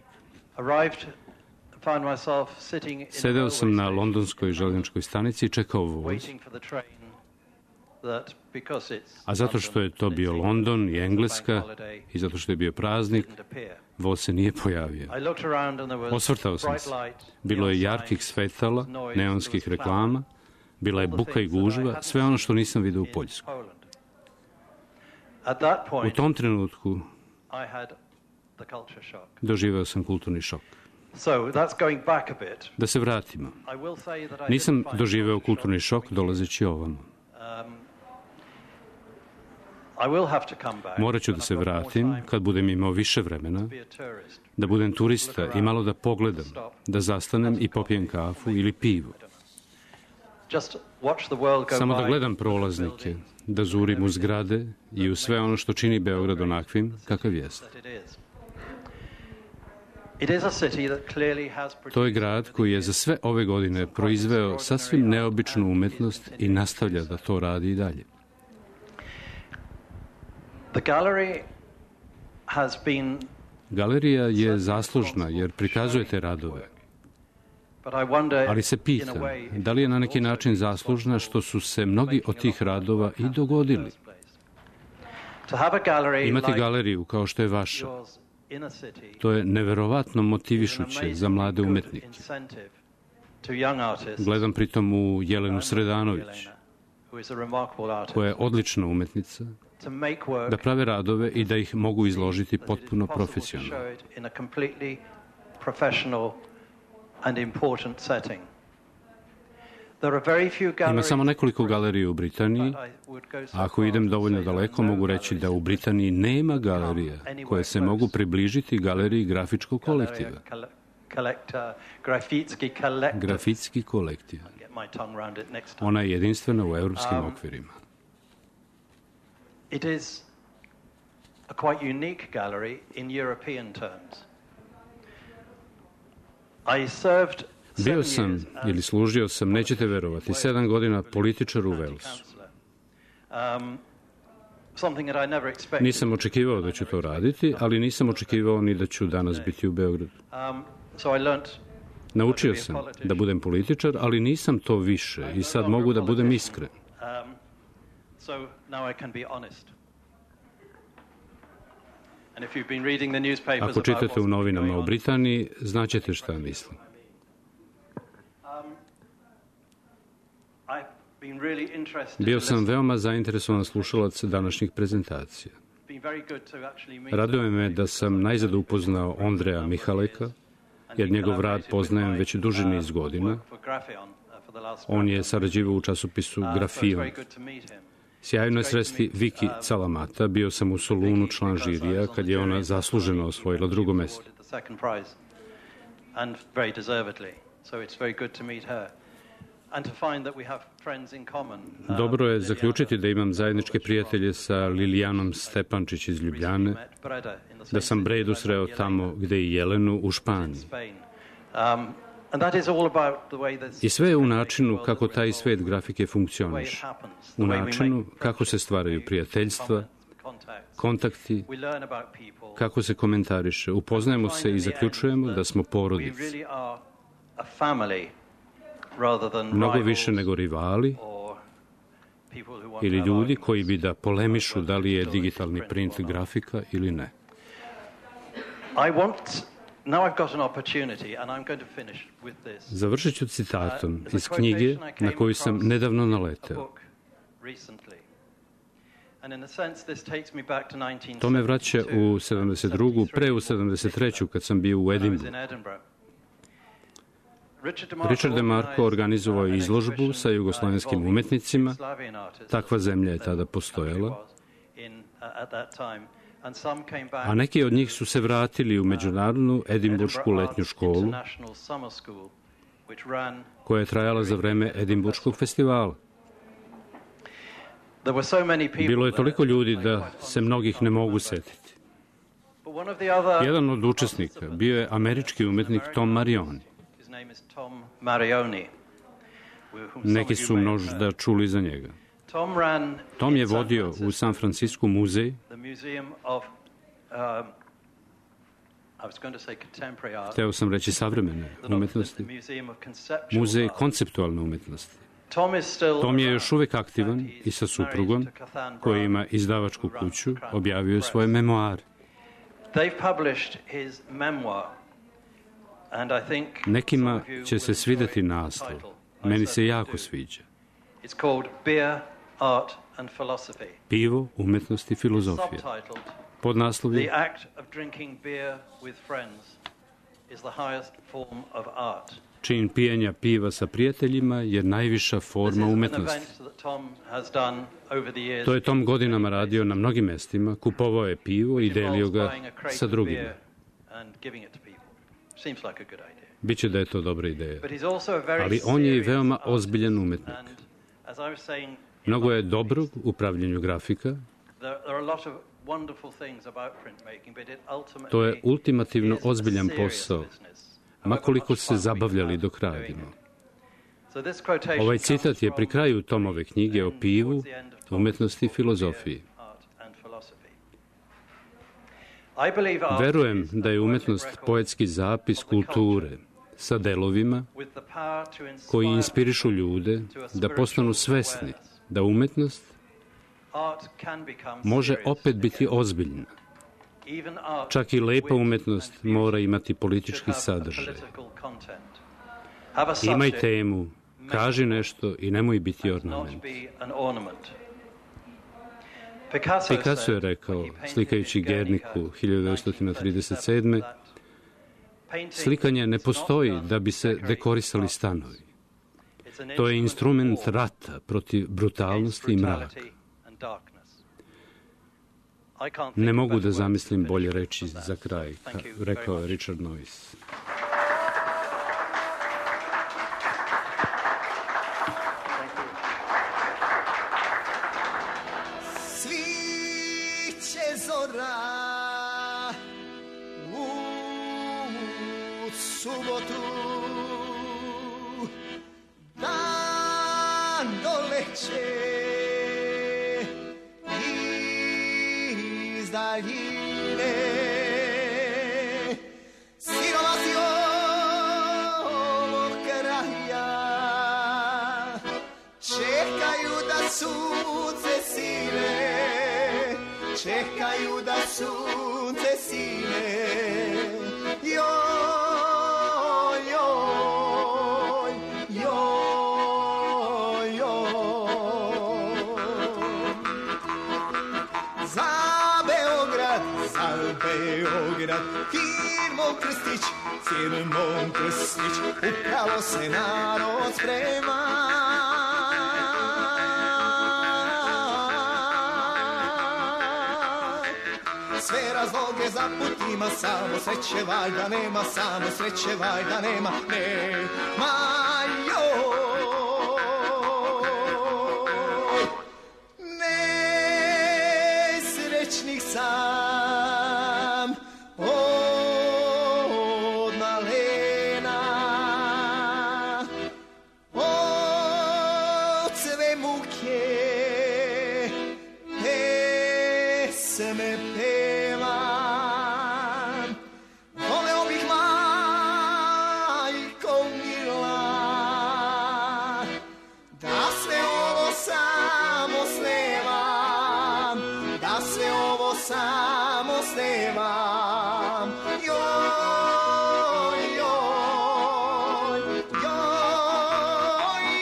Sedeo sam na londonskoj željezničkoj stanici i čekao voz A zato što je to bio London i Engleska i zato što je bio praznik, voz se nije pojavio. Osvrtao sam se. Bilo je jarkih svetala, neonskih reklama, bila je buka i gužva, sve ono što nisam vidio u Poljskoj. U tom trenutku doživeo sam kulturni šok. Da se vratimo. Nisam doživeo kulturni šok dolazeći ovamo. Morat ću da se vratim kad budem imao više vremena, da budem turista i malo da pogledam, da zastanem i popijem kafu ili pivo. Samo da gledam prolaznike, da zurim u zgrade i u sve ono što čini Beograd onakvim kakav jeste. To je grad koji je za sve ove godine proizveo sasvim neobičnu umetnost i nastavlja da to radi i dalje. Galerija je zaslužna jer prikazuje te radove. Ali se pitam, da li je na neki način zaslužna što su se mnogi od tih radova i dogodili? Imati galeriju kao što je vaša, to je neverovatno motivišuće za mlade umetnike. Gledam pritom u Jelenu Sredanović, koja je odlična umetnica, da prave radove i da ih mogu izložiti potpuno profesionalno. Ima samo nekoliko galerija u Britaniji, a ako idem dovoljno daleko, mogu reći da u Britaniji nema galerija koje se mogu približiti galeriji grafičkog kolektiva. Grafitski kolektiv. Ona je jedinstvena u evropskim okvirima. It is a quite unique gallery in European terms. I served Bio sam ili služio sam, nećete verovati, 7 godina političar u Velsu. Nisam očekivao da ću to raditi, ali nisam očekivao ni da ću danas biti u Beogradu. Naučio sam da budem političar, ali nisam to više i sad mogu da budem iskren. Ako čitate u novinama u Britaniji, znaćete šta mislim. Bio sam veoma zainteresovan slušalac današnjih prezentacija. Raduje me da sam najzad upoznao Ondreja Mihaleka, jer njegov rad poznajem već duži niz godina. On je sarađivao u časopisu Grafion. Sjajno je sresti Viki Calamata, bio sam u Solunu član žirija kad je ona zasluženo osvojila drugo mesto. Dobro je zaključiti da imam zajedničke prijatelje sa Lilijanom Stepančić iz Ljubljane, da sam Bredu sreo tamo gde i Jelenu u Španiji. I sve je u načinu kako taj svet grafike funkcioniše. U načinu kako se stvaraju prijateljstva, kontakti, kako se komentariše. Upoznajemo se i zaključujemo da smo porodice. Mnogo više nego rivali ili ljudi koji bi da polemišu da li je digitalni print grafika ili ne. Završit ću citatom iz knjige na koju sam nedavno naleteo. To me vraća u 72. pre u 73. kad sam bio u Edinburghu. Richard DeMarco organizovao izložbu sa jugoslovenskim umetnicima. Takva zemlja je tada postojala. A neki od njih su se vratili u međunarodnu edimburšku letnju školu, koja je trajala za vreme Edimburškog festivala. Bilo je toliko ljudi da se mnogih ne mogu setiti. Jedan od učesnika bio je američki umetnik Tom Marioni. Neki su možda čuli za njega. Tom je vodio u San Francisco muzej, hteo sam reći savremene umetnosti, muzej konceptualne umetnosti. Tom je još uvek aktivan i sa suprugom, koja ima izdavačku kuću, objavio svoje memoare. Nekima će se svideti naslov. Meni se jako sviđa. Pivo, umetnost i filozofija. Podnaslov je čin pijenja piva sa prijateljima je najviša forma umetnosti. To je Tom godinama radio na mnogim mestima, kupovao je pivo i delio ga sa drugima. Biće da je to dobra ideja. Ali on je i veoma ozbiljan umetnik. Mnogo je dobrog u pravljenju grafika. To je ultimativno ozbiljan posao, makoliko se zabavljali dok radimo. Ovaj citat je pri kraju Tomove knjige o pivu, umetnosti i filozofiji. Verujem da je umetnost poetski zapis kulture sa delovima koji inspirišu ljude da postanu svesni da umetnost može opet biti ozbiljna. Čak i lepa umetnost mora imati politički sadržaj. Imaj temu, kaži nešto i nemoj biti ornament. Picasso je rekao, slikajući Gerniku 1937. Slikanje ne postoji da bi se dekorisali stanovi. To je instrument rata protiv brutalnosti i mraka. Ne mogu da zamislim bolje reči za kraj, rekao je Richard Noyce. Sviće zora u subotu, dan doleće iz daljine, siromašni ovog kraja čekaju da sunce sine, čekaju da sunce sine. Joj, joj, joj, joj. Za Beograd, firmom Krstić, firmom Krstić, upravo se narod sprema. Sve razloge za put ima, samo sreće valjda nema, samo sreće valjda nema, nema joj. Nesrećnih sam od malena, od sve muke pesme pevam. Voleo bih majko mila da sve ovo samo snevam, da sve ovo samo snevam. Joj, joj, joj,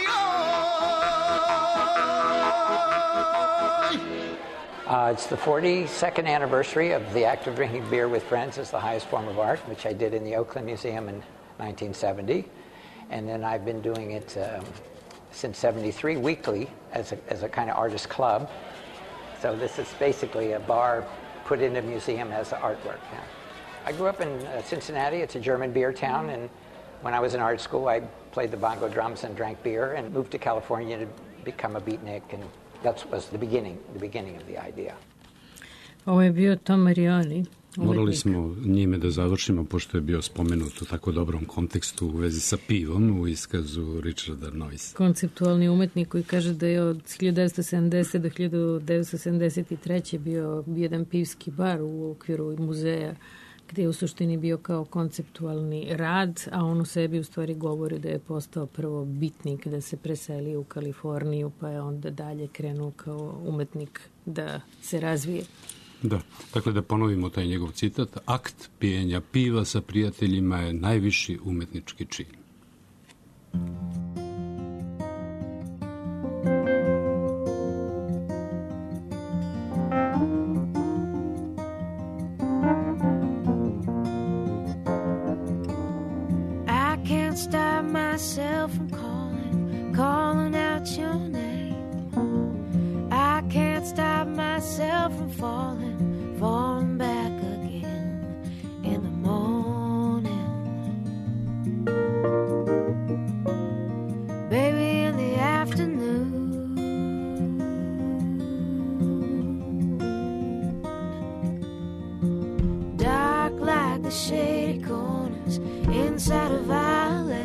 joj. It's the 42nd anniversary of the act of drinking beer with friends as the highest form of art, which I did in the Oakland Museum in 1970. And then I've been doing it since 73 weekly as a kind of artist club. So this is basically a bar put in a museum as artwork. Yeah. I grew up in Cincinnati. It's a German beer town. And when I was in art school, I played the bongo drums and drank beer and moved to California to become a beatnik. And that was the beginning of the idea. Ovo je bio Tom Marioli. Morali smo njime da završimo, pošto je bio spomenut u tako dobrom kontekstu u vezi sa pivom u iskazu Richarda Noyce. Konceptualni umetnik koji kaže da je od 1970. do 1973. bio jedan pivski bar u okviru muzeja gde je u suštini bio kao konceptualni rad, a on u sebi u stvari govori da je postao prvo bitnik, da se preselio u Kaliforniju, pa je onda dalje krenuo kao umetnik da se razvije. Da, dakle da ponovimo taj njegov citat, akt pijenja piva sa prijateljima je najviši umetnički čin. Stop myself from calling out your name. I can't stop myself from falling back again in the morning. Baby, in the afternoon. Dark like the shady corners inside of Ireland.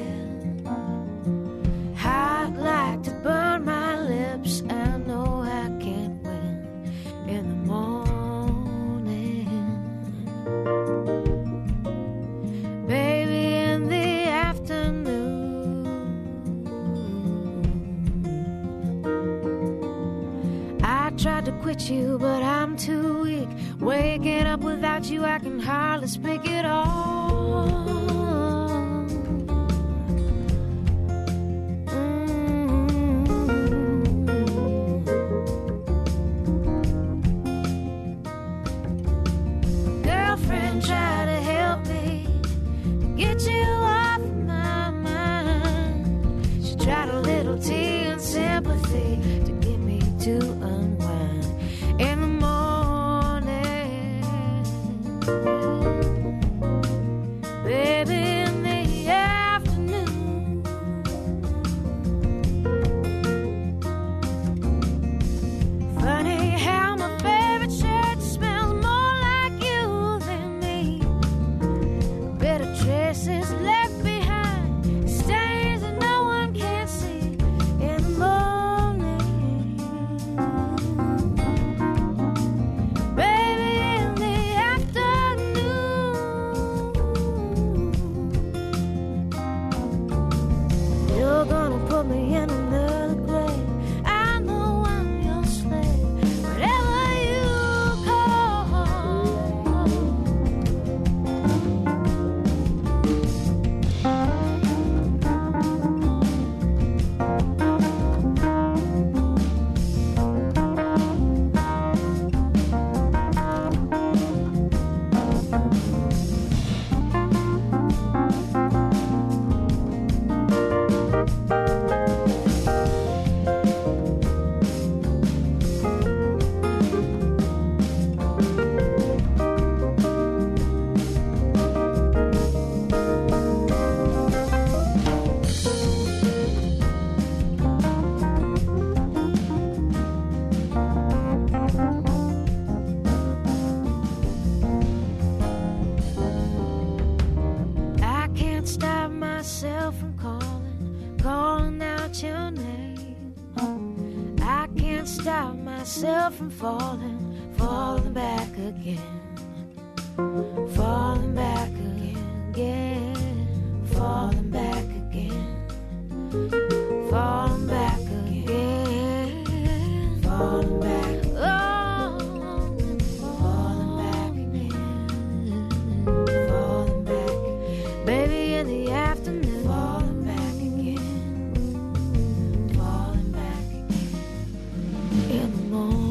Hot like to burn my lips. I know I can't win in the morning. Baby, in the afternoon. I tried to quit you, but I'm too weak. Waking up without you, I can hardly speak at all. From falling back again, falling back again, falling back again, falling back again, falling back, oh, falling back again, falling back, baby, in the afternoon, falling back again, falling back again, in the morning.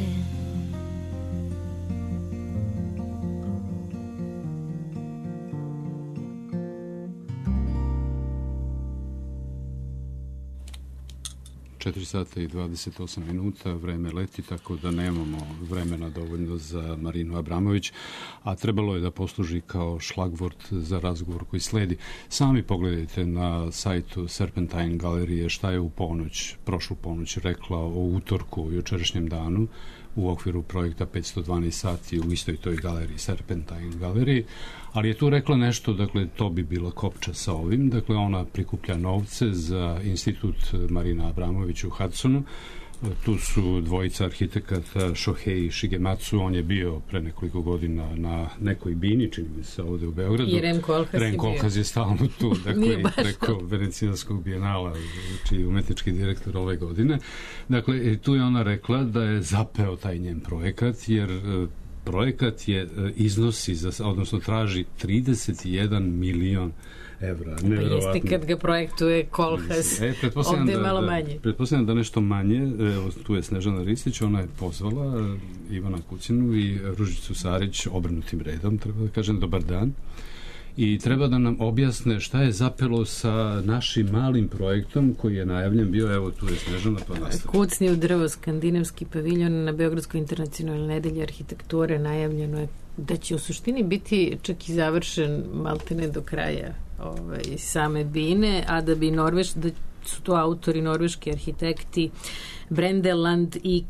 4 sata i 28 minuta, vreme leti, tako da nemamo vremena dovoljno za Marinu Abramović, a trebalo je da posluži kao šlagvort za razgovor koji sledi. Sami pogledajte na sajtu Serpentine galerije šta je u ponoć, prošlu ponoć rekla o utorku, u jučerašnjem danu, u okviru projekta 512 sati u istoj toj galeriji, Serpentine galeriji, ali je tu rekla nešto, dakle, to bi bila kopča sa ovim, dakle, ona prikuplja novce za institut Marina Abramović u Hudsonu, Tu su dvojica arhitekata, Shohei Shigematsu, on je bio pre nekoliko godina na nekoj bini, čini mi se ovde u Beogradu. I Ren Kolhas je stalno tu, dakle, preko Venecijanskog bijenala, čiji je umetnički direktor ove godine. Dakle, tu je ona rekla da je zapeo taj njen projekat, jer projekat je iznosi, odnosno traži 31 milion evra. Pa jeste kad ga projektuje Kolhas, ovde je malo manje. Pretpostavljam da nešto manje, evo tu je Snežana Ristić, ona je pozvala Ivana Kucinu i Ružicu Sarić obrnutim redom, treba da kažem dobar dan, i treba da nam objasne šta je zapelo sa našim malim projektom koji je najavljen bio, evo tu je Snežana, pa nastavljamo. Kucni u drvo, skandinavski paviljon na Beogradskoj internacionalnoj nedelji arhitekture, najavljeno je da će u suštini biti čak i završen maltene do kraja same bine, a da su to autori norveški arhitekti Brendeland i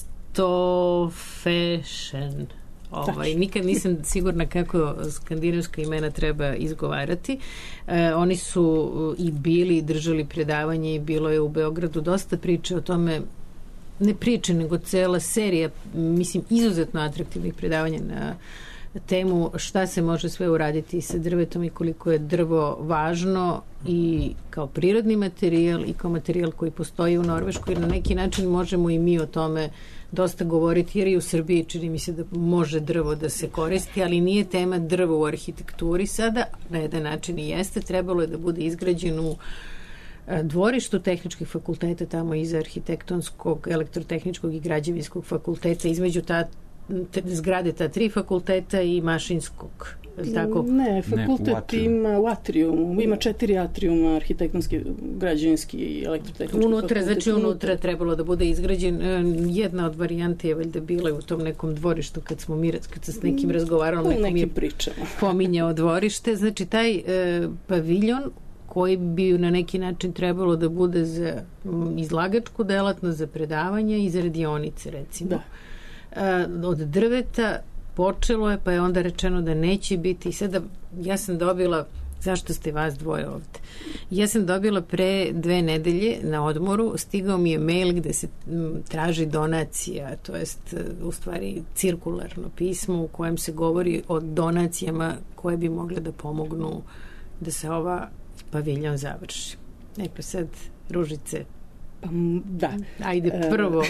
Kristoffersen. Nikad nisam sigurna kako skandinavska imena treba izgovarati. Oni su i bili i držali predavanje i bilo je u Beogradu dosta priče o tome, ne priče, nego cela serija, mislim, izuzetno atraktivnih predavanja na temu šta se može sve uraditi sa drvetom i koliko je drvo važno i kao prirodni materijal i kao materijal koji postoji u Norveškoj. Na neki način možemo i mi o tome dosta govoriti, jer i u Srbiji čini mi se da može drvo da se koristi, ali nije tema drvo u arhitekturi sada, na jedan način i jeste. Trebalo je da bude izgrađen u dvorištu tehničkih fakulteta, tamo iza arhitektonskog, elektrotehničkog i građevinskog fakulteta, između zgrade ta 3 fakulteta i mašinskog. Tako? Ne, fakultet ima u atriumu, ima 4 atriuma, arhitektonski, građevinski i elektrotehnički fakultet. Znači unutra trebalo da bude izgrađen. Jedna od varijante je valjda bila u tom nekom dvorištu kad se s nekim razgovaralo, nekom je pominjao dvorište. Znači taj paviljon koji bi na neki način trebalo da bude za izlagačku delatnost, za predavanje i za radionice, recimo. Da. Od drveta počelo je, pa je onda rečeno da neće biti. I sada ja sam dobila, zašto ste vas dvoje ovde? Ja sam dobila pre 2 nedelje na odmoru, stigao mi je mail gde se traži donacija, to jest u stvari cirkularno pismo u kojem se govori o donacijama koje bi mogle da pomognu da se ova paviljon završi. Pa sad, Ružice. Da. Ajde prvo.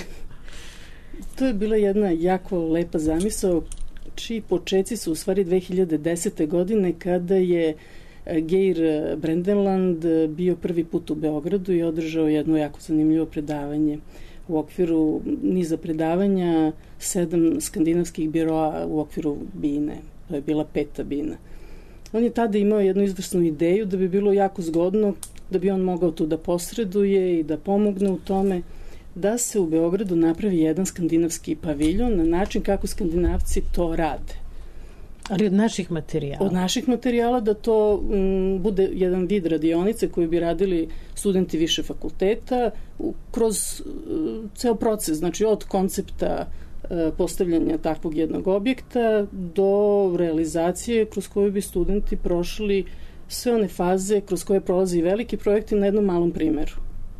To je bila jedna jako lepa zamisao, čiji počeci su u stvari 2010. godine kada je Geir Brendeland bio prvi put u Beogradu i održao jedno jako zanimljivo predavanje u okviru niza predavanja 7 skandinavskih biroa u okviru bine. To je bila 5. bina. On je tada imao jednu izvrsnu ideju da bi bilo jako zgodno da bi on mogao tu da posreduje i da pomogne u tome da se u Beogradu napravi jedan skandinavski paviljon na način kako Skandinavci to rade. Ali od naših materijala? Od naših materijala, da to bude jedan vid radionice koju bi radili studenti više fakulteta kroz ceo proces, znači od koncepta postavljanja takvog jednog objekta do realizacije kroz koju bi studenti prošli sve one faze kroz koje prolazi veliki projekti na jednom malom primeru.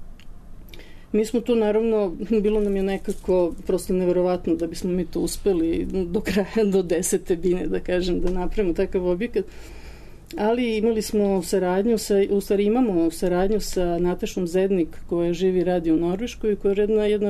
Mi smo tu, naravno, bilo nam je nekako prosto neverovatno da bismo mi to uspeli do kraja, do 10. bine, da kažem, da napravimo takav objekat. Ali imali smo saradnju, imamo saradnju sa Natašom Zednik, koja živi i radi u Norveškoj i koja je jedna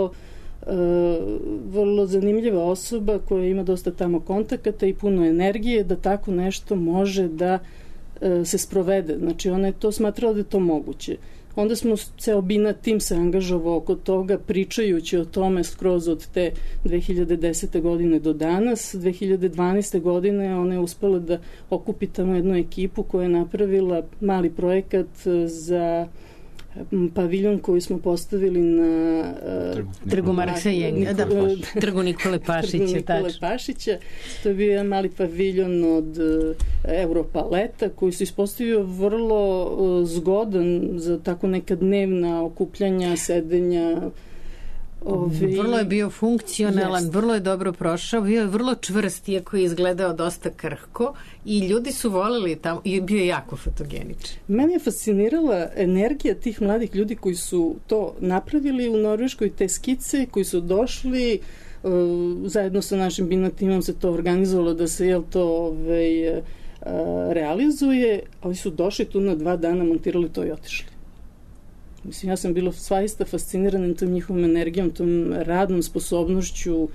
vrlo zanimljiva osoba koja ima dosta tamo kontakata i puno energije da tako nešto može da se sprovede. Znači, ona je to smatrala da je to moguće. Onda smo ceo bina tim se angažovao oko toga, pričajući o tome skroz od te 2010. godine do danas. 2012. godine ona je uspela da okupi tamo jednu ekipu koja je napravila mali projekat za paviljon koji smo postavili na Trgu Marksa Jenga, Trgu Nikole Pašića. To je bio jedan mali paviljon od Europaleta koji se ispostavio vrlo zgodan za tako neka dnevna okupljanja, sedenja. Vrlo je bio funkcionalan, vrlo je dobro prošao, bio je vrlo čvrst, iako je izgledao dosta krhko i ljudi su voleli tamo i bio je jako fotogeničan. Mene je fascinirala energija tih mladih ljudi koji su to napravili u Norveškoj, te skice, koji su došli zajedno sa našim BINA timom se to organizovalo da se to realizuje, ali su došli tu na 2 dana, montirali to i otišli. Mislim, ja sam bila svaista fascinirana tom njihovom energijom, tom radnom sposobnošću.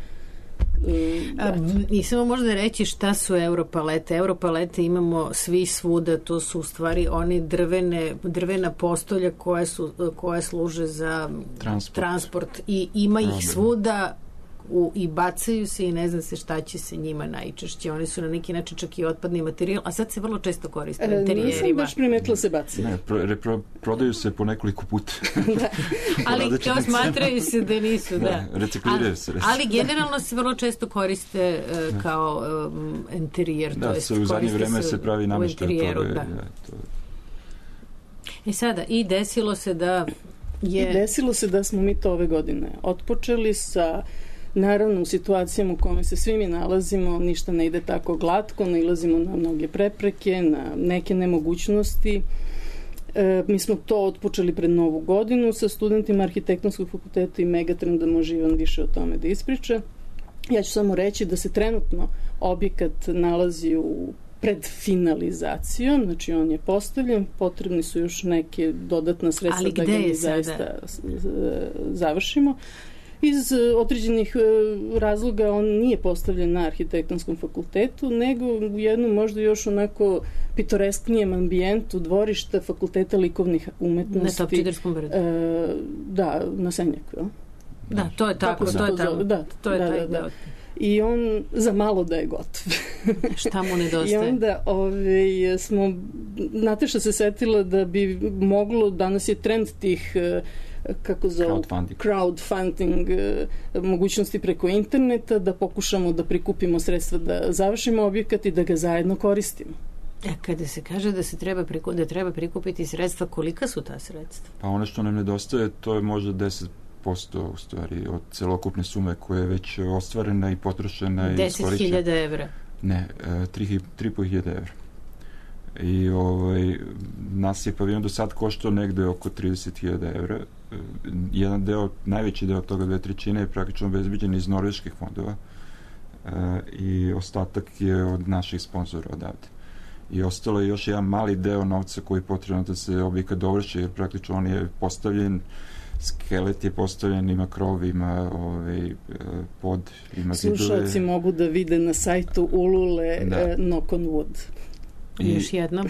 I samo možda reći šta su europalete. Europalete imamo svi svuda, to su u stvari oni drvena postolja koje služe za transport i ima ih svuda i bacaju se i ne zna se šta će se njima najčešće. Oni su na neki način čak i otpadni materijal, a sad se vrlo često koriste u interijerima. Nisam baš primetila se bacaju. Ne, prodaju se po nekoliko puta. Ali to smatraju se da nisu, da. Recikliraju se. Ali generalno se vrlo često koriste kao interijer. Da, u zadnje vreme se pravi namještaj od toga. Sada, i desilo se da desilo se da smo mi to ove godine otpočeli sa, naravno, u situacijama u kome se svi mi nalazimo, ništa ne ide tako glatko, nailazimo na mnoge prepreke, na neke nemogućnosti. Mi smo to otpočeli pred Novu godinu sa studentima Arhitektonskog fakulteta i Megatrend, da može Ivan više o tome da ispriča. Ja ću samo reći da se trenutno objekat nalazi pred finalizacijom, znači on je postavljen, potrebni su još neke dodatna sredstva da ga mi zaista završimo. Iz određenih razloga on nije postavljen na Arhitektonskom fakultetu, nego u jednom možda još onako pitoresknijem ambijentu dvorišta Fakulteta likovnih umetnosti. Na Topčiderskom brdu. Da, na Senjaku, jel? Da, to je tako, to je taj deo. I on za malo da je gotov. Šta mu nedostaje? I onda smo, Nataša se setila da bi moglo, danas je trend tih kako zove, crowdfunding mogućnosti preko interneta, da pokušamo da prikupimo sredstva da završimo objekat i da ga zajedno koristimo. Kada se kaže da treba prikupiti sredstva, kolika su ta sredstva? Pa ono što nam nedostaje, to je možda 10% u stvari od celokupne sume koja je već ostvarena i potrošena. 10.000 evra? Ne, 3.500 evra. I nas je paviljon do sad koštao negde oko 30.000 evra. Jedan deo, najveći deo toga, 2/3 je praktično obezbeđen iz norveških fondova i ostatak je od naših sponzora odavde. I ostalo je još jedan mali deo novca koji je potrebno da se objekat dovrši, jer praktično on je postavljen, skelet je postavljen, ima krov, ima pod, ima zidove. Slušalci mogu da vide na sajtu Ulule Knock on Wood. Još jednom.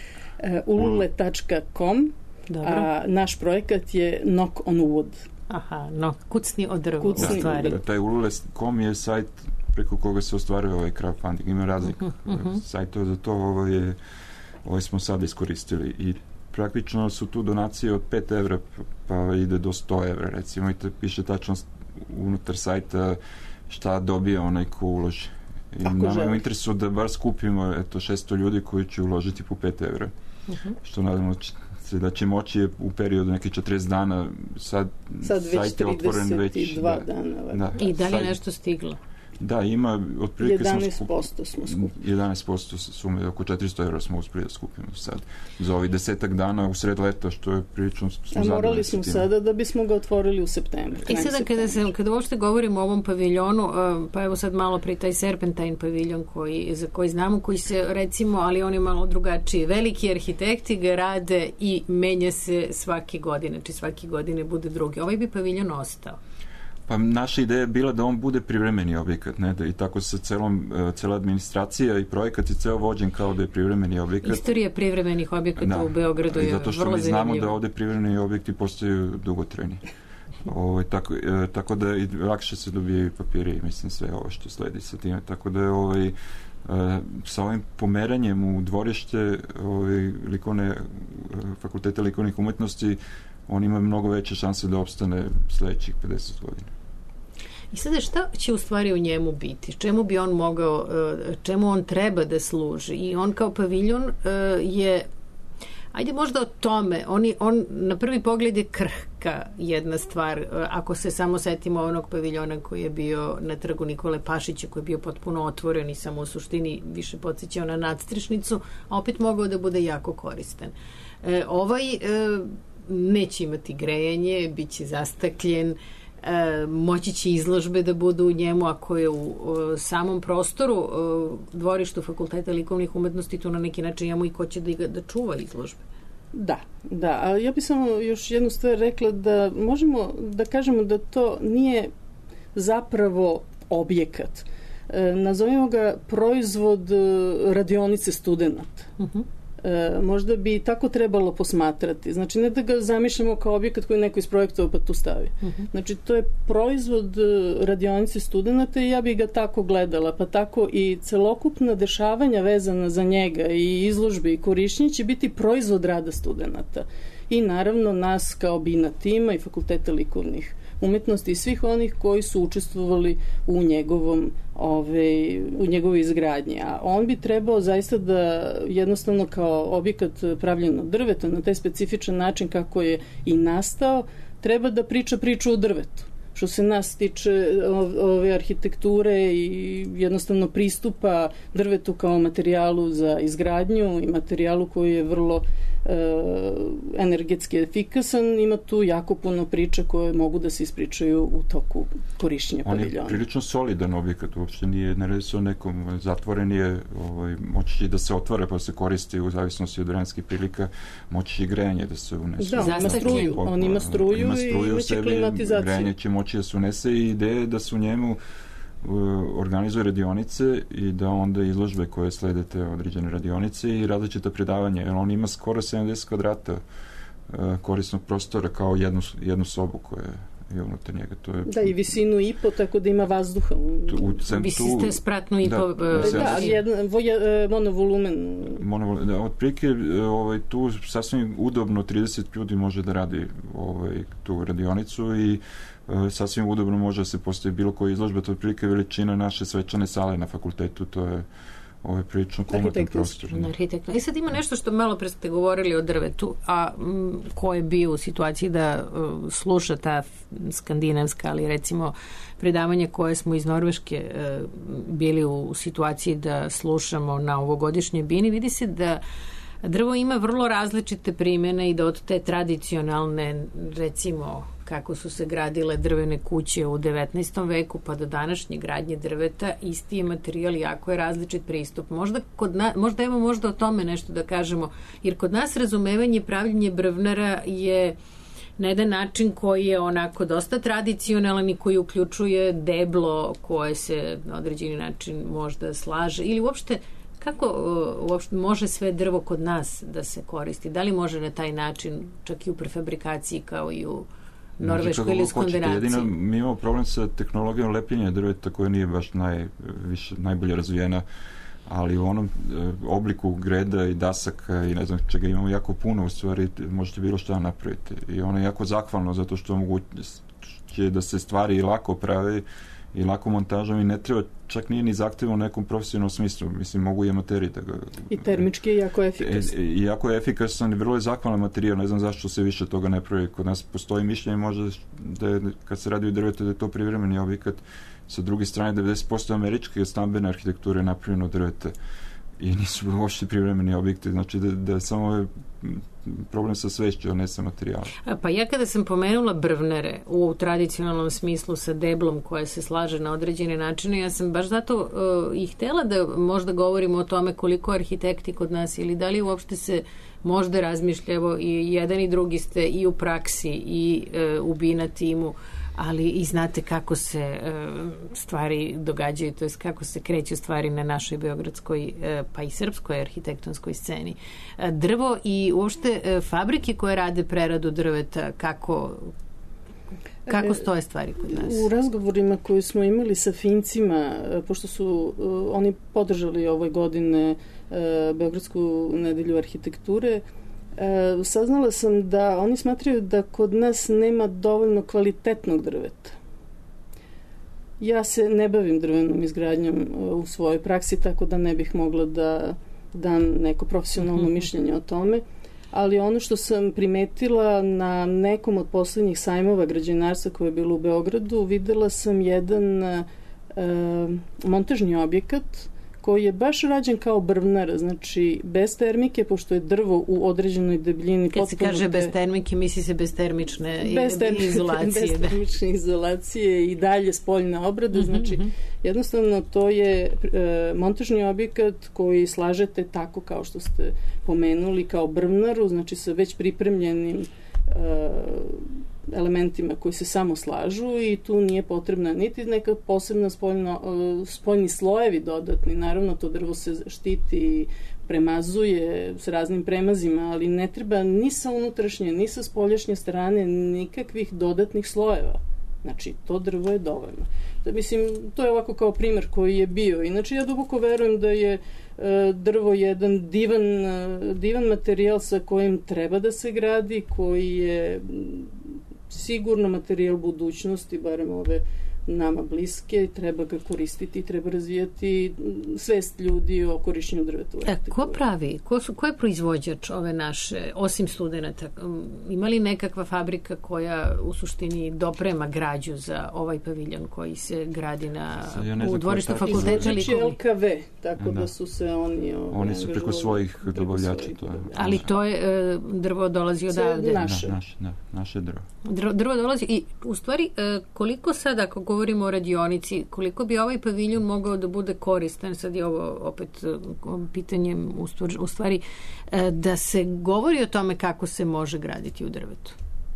ulule.com, a naš projekat je Knock on Wood. Aha, kucni o drvu, u stvari. Taj ulule.com je sajt preko koga se ostvaruje ovaj crowdfunding. Ima raznih sajtova za to. Ovo smo sada iskoristili i praktično su tu donacije od 5 evra pa ide do 100 evra, recimo, i to piše tačno unutar sajta šta dobije onaj ko uloži. I nama je u interesu da bar skupimo 600 ljudi koji će uložiti po 5 evra. Što nadamo se da će moći u periodu nekih 40 dana. Sad već 32 dana. I da li je nešto stiglo? Da, ima otprilike 11% smo skupili. 11% sume, oko 400 evra smo uspeli da skupimo sad. Za ovih 10 dana u sred leta, što je prilično zadovoljni. Morali smo sada da bismo ga otvorili u septembru. I sada kada uopšte govorimo o ovom paviljonu, pa evo sad malo pri taj Serpentine paviljon za koji znamo, koji se recimo, ali on je malo drugačiji. Veliki arhitekti ga rade i menja se svake godine, znači svake godine bude drugi. Ovaj bi paviljon ostao. Pa naša ideja je bila da on bude privremeni objekat, ne, da i tako sa cela administracija i projekat je ceo vođen kao da je privremeni objekat. Istorija privremenih objekata u Beogradu je vrlo zanimljiva. Zato što mi znamo da ovde privremeni objekti postaju dugotrajni. Tako da i lakše se dobijaju papiri i mislim sve ovo što sledi sa time. Tako da je sa ovim pomeranjem u dvorište Fakulteta likovnih umetnosti, on ima mnogo veće šanse da opstane sledećih 50 godina. I sada šta će u stvari u njemu biti? Čemu bi on mogao, čemu on treba da služi? I on kao paviljon je, Ajde možda o tome, on na prvi pogled je krhka jedna stvar, ako se samo setimo onog paviljona koji je bio na trgu Nikole Pašića, koji je bio potpuno otvoren i samo u suštini više podsjećao na nadstrešnicu, a opet mogao da bude jako koristan. Neće imati grejanje, bit će zastakljen, moći će izložbe da budu u njemu, ako je u samom prostoru dvorištu Fakulteta likovnih umetnosti, tu na neki način imamo i ko će da čuva izložbe. Da, ali ja bih samo još jednu stvar rekla, da možemo da kažemo da to nije zapravo objekat. Nazovimo ga proizvod radionice studenata. Možda bi tako trebalo posmatrati. Znači, ne da ga zamišljamo kao objekat koji neko isprojektovao pa tu stavi. Znači, to je proizvod radionice studenata i ja bih ga tako gledala, pa tako i celokupna dešavanja vezana za njega i izložbe i korišćenje će biti proizvod rada studenata. I naravno nas kao BINA tima i Fakulteta likovnih umetnosti i svih onih koji su učestvovali u njegovoj izgradnji. A on bi trebao zaista da jednostavno kao objekat pravljen od drveta na taj specifičan način kako je i nastao, treba da priča priču o drvetu. Što se nas tiče ove arhitekture i jednostavno pristupa drvetu kao materijalu za izgradnju i materijalu koji je vrlo energetski efikasan, ima tu jako puno priča koje mogu da se ispričaju u toku korišćenja paviljona. On je prilično solidan objekat, uopšte ne radi se o nekom, zatvoren je, moći će da se otvara pa se koristi u zavisnosti od vremenskih prilika, moći će grejanje da se unese. On ima struju i imaće klimatizaciju. Grejanje će moći da se unese i ideje da se u njemu organizuje radionice i da onda izložbe koje slede te određene radionice i različita predavanja, jer on ima skoro 70 kvadrata korisnog prostora kao jednu sobu koja je unutar njega. To je, da, i visinu i po, tako da ima vazduha. Vi ste spratno i po... monovolumen. Otprilike tu sasvim udobno 30 ljudi može da radi tu radionicu i sasvim udobno može da se postavi bilo koja izložba, to je otprilike veličina naše svečane sale na fakultetu, to je prilično komodno prostor. I sad ima nešto što malo pre ste govorili o drvetu, a ko je bio u situaciji da sluša ta skandinavska, ali recimo predavanja koje smo iz Norveške bili u situaciji da slušamo na ovogodišnjoj BINI, vidi se da drvo ima vrlo različite primjene i da od te tradicionalne, recimo, kako su se gradile drvene kuće u 19. veku pa do današnje gradnje drveta, isti je materijal, jako je različit pristup. Možda o tome nešto da kažemo, jer kod nas razumevanje i pravljenje brvnara je na jedan način koji je onako dosta tradicionalan i koji uključuje deblo koje se na određeni način možda slaže ili uopšte kako uopšte može sve drvo kod nas da se koristi? Da li može na taj način čak i u prefabrikaciji kao i u Norveškoj ili Skandinavciji? Mi imamo problem sa tehnologijom lepljenja drveta koja nije baš najbolje razvijena, ali u onom obliku greda i dasaka i ne znam čega imamo jako puno, u stvari možete bilo šta napraviti. I ono je jako zahvalno zato što omogućuje da se stvari lako prave i lako montažom i ne treba, čak nije ni zahtevno u nekom profesionalnom smislu. Mislim, mogu i amateri da ga... I termički je jako efikasan. I jako je efikasan i vrlo je zahvalan materijal. Ne znam zašto se više toga ne pravi. Kod nas postoji mišljenje možda da je, kad se radi o drvetu, da je to privremeni objekat. Sa druge strane, 90% američke stambene arhitekture je napravljeno od drveta i nisu uopšte privremeni objekti. Znači da je samo problem sa svešću, a ne sa materijalom. Pa ja kada sam pomenula brvnare u tradicionalnom smislu sa deblom koje se slaže na određene načine, ja sam baš zato i htela da možda govorimo o tome koliko arhitekti kod nas ili da li uopšte se možda razmišljavo i jedan i drugi ste i u praksi i u BINA timu, ali i znate kako se stvari događaju, to je kako se kreću stvari na našoj beogradskoj pa i srpskoj arhitektonskoj sceni. Drvo i uopšte fabrike koje rade preradu drveta, kako stoje stvari kod nas? U razgovorima koje smo imali sa Fincima, pošto su oni podržali ove godine Beogradsku nedelju arhitekture, saznala sam da oni smatraju da kod nas nema dovoljno kvalitetnog drveta. Ja se ne bavim drvenom izgradnjom u svojoj praksi, tako da ne bih mogla da dam neko profesionalno mišljenje o tome, ali ono što sam primetila na nekom od poslednjih sajmova građevinarstva koje je bilo u Beogradu, videla sam jedan montažni objekat koji je baš rađen kao brvnar, znači bez termike, pošto je drvo u određenoj debljini. Kad se kaže bez termike, misli se bez termične izolacije. Bez termične izolacije i dalje spoljne obrade, znači jednostavno to je montažni objekat koji slažete tako kao što ste pomenuli, kao brvnaru, znači sa već pripremljenim elementima koji se samo slažu i tu nije potrebna niti neka posebna spoljni slojevi dodatni. Naravno, to drvo se štiti i premazuje s raznim premazima, ali ne treba ni sa unutrašnje, ni sa spoljašnje strane nikakvih dodatnih slojeva. Znači, to drvo je dovoljno. Mislim, to je ovako kao primer koji je bio. Inače, ja duboko verujem da je drvo jedan divan materijal sa kojim treba da se gradi, koji je sigurno materijal budućnosti, barem ove nama bliske, treba ga koristiti, treba razvijati svest ljudi o korišćenju drveta u arhitekturi. Ko pravi? Ko je proizvođač ove naše, osim studenta? Ima li nekakva fabrika koja u suštini doprema građu za ovaj paviljon koji se gradi u dvorištu fakulteta? Izvođač je LKV, tako da su se oni... Oni su preko svojih dobavljača. Ali to je drvo dolazi odavde? Naše drvo. Drvo dolazi i u stvari koliko sad, ako govorimo o radionici, koliko bi ovaj paviljon mogao da bude koristan, sad je ovo opet pitanjem u stvari, da se govori o tome kako se može graditi u drvetu?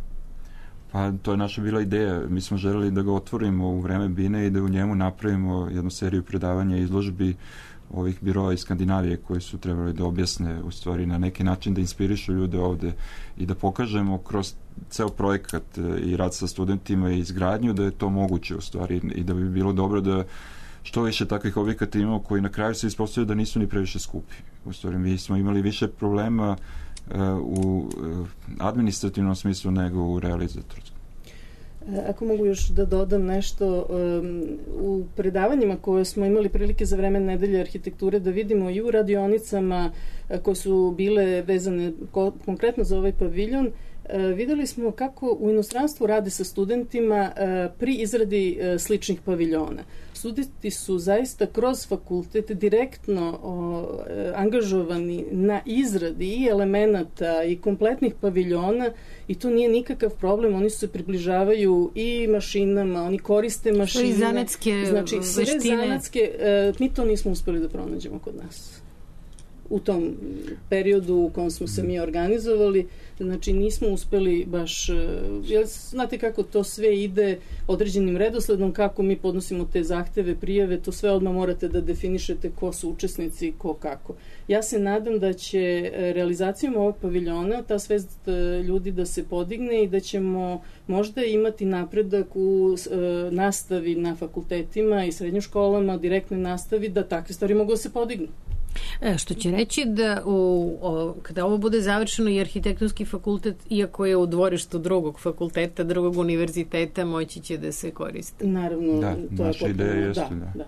Pa to je naša bila ideja. Mi smo želeli da ga otvorimo u vreme Bine i da u njemu napravimo jednu seriju predavanja i izložbi ovih biroa iz Skandinavije koji su trebali da objasne u stvari na neki način da inspirišu ljude ovde i da pokažemo kroz ceo projekat i rad sa studentima i izgradnju da je to moguće u stvari i da bi bilo dobro da što više takvih objekata imamo koji na kraju se ispostavljaju da nisu ni previše skupi. U stvari mi smo imali više problema u administrativnom smislu nego u realizatorskom. Ako mogu još da dodam nešto, u predavanjima koje smo imali prilike za vreme nedelje arhitekture da vidimo i u radionicama koje su bile vezane konkretno za ovaj paviljon, videli smo kako u inostranstvu rade sa studentima pri izradi sličnih paviljona. Studenti su zaista kroz fakultet direktno angažovani na izradi i elemenata i kompletnih paviljona i to nije nikakav problem. Oni se približavaju i mašinama, oni koriste mašine. I zanatske znači, sve veštine. Zanatske, mi to nismo uspeli da pronađemo kod nas. U tom periodu u kom smo se mi organizovali, znači nismo uspeli baš, znate kako to sve ide određenim redosledom, kako mi podnosimo te zahteve, prijave, to sve odmah morate da definišete ko su učesnici i ko kako. Ja se nadam da će realizacijom ovog paviljona ta svest ljudi da se podigne i da ćemo možda imati napredak u nastavi na fakultetima i srednjim školama, direktnoj nastavi, da takve stvari mogu da se podignu. Što će reći da kada ovo bude završeno i arhitektonski fakultet, iako je u dvorištu drugog fakulteta, drugog univerziteta, moći će da se koristi. Naravno, da, to naša je ideja jeste, da.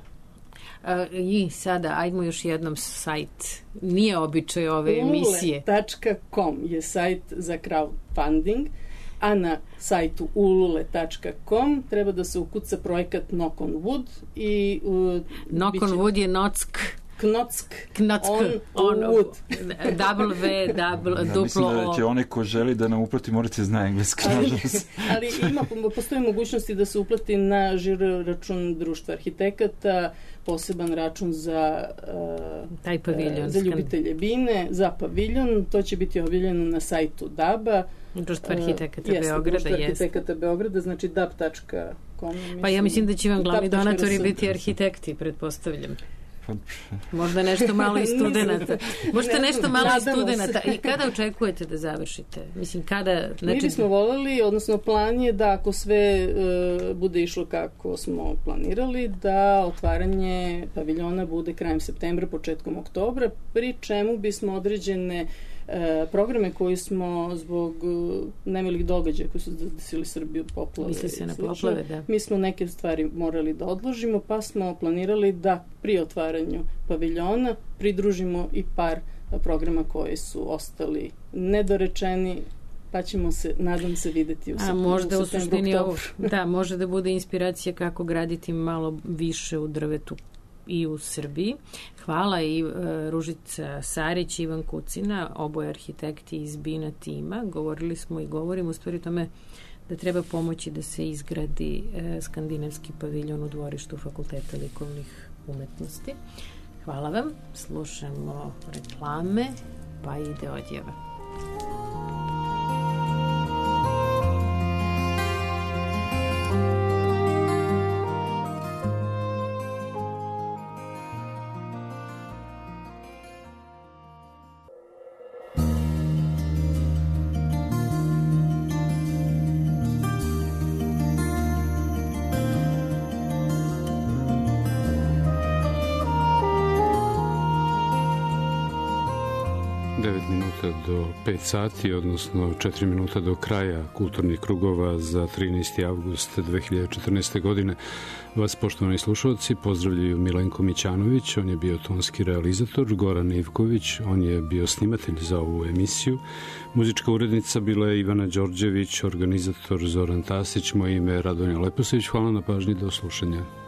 I sada, ajmo još jednom sajt. Nije običaj ove emisije. Ulule.com je sajt za crowdfunding, a na sajtu ulule.com treba da se ukuca projekat Knock on Wood i Knock on Wood je Knock on wood. Mislim da će onaj ko želi da nam uplati morate zna engleski. Ali postoji mogućnosti da se uplati na žiro račun društva arhitekata, poseban račun za taj paviljon, za ljubitelje Bine, za paviljon. To će biti objavljeno na sajtu DAB-a. Društva arhitekata Beograda. Društva arhitekata Beograda, znači dab.com. Pa ja mislim da će vam glavni donatori biti arhitekti, pretpostavljam. Možda nešto malo i studenata. Možda nešto malo i studenata. I kada očekujete da završite? Mislim, kada... Mi bismo voleli, odnosno plan je da ako sve bude išlo kako smo planirali, da otvaranje paviljona bude krajem septembra, početkom oktobra, pri čemu bismo određene programe koji smo zbog nemilih događaja koji su zadesili Srbiju, poplave. Misli se na poplave, da. Mi smo neke stvari morali da odložimo, pa smo planirali da pri otvaranju paviljona pridružimo i par programa koji su ostali nedorečeni, pa ćemo se, nadam se, videti u septembru. A možda u suštini ovo, da, može da bude inspiracija kako graditi malo više u drvetu i u Srbiji. Hvala i Ružica Sarić i Ivan Kucina, oboje arhitekti iz BINA tima. Govorili smo i govorimo u stvari tome da treba pomoći da se izgradi skandinavski paviljon u dvorištu Fakulteta likovnih umetnosti. Hvala vam. Slušamo reklame, pa ide odjeva. Do 5 sati, odnosno 4 minuta do kraja kulturnih krugova za 13. avgust 2014. godine. Vas, poštovani slušalci, pozdravljaju Milenko Mićanović, on je bio tonski realizator, Goran Ivković, on je bio snimatelj za ovu emisiju. Muzička urednica bila je Ivana Đorđević, organizator Zoran Tasić, moje ime je Radonja Leposević. Hvala na pažnji, do slušanja.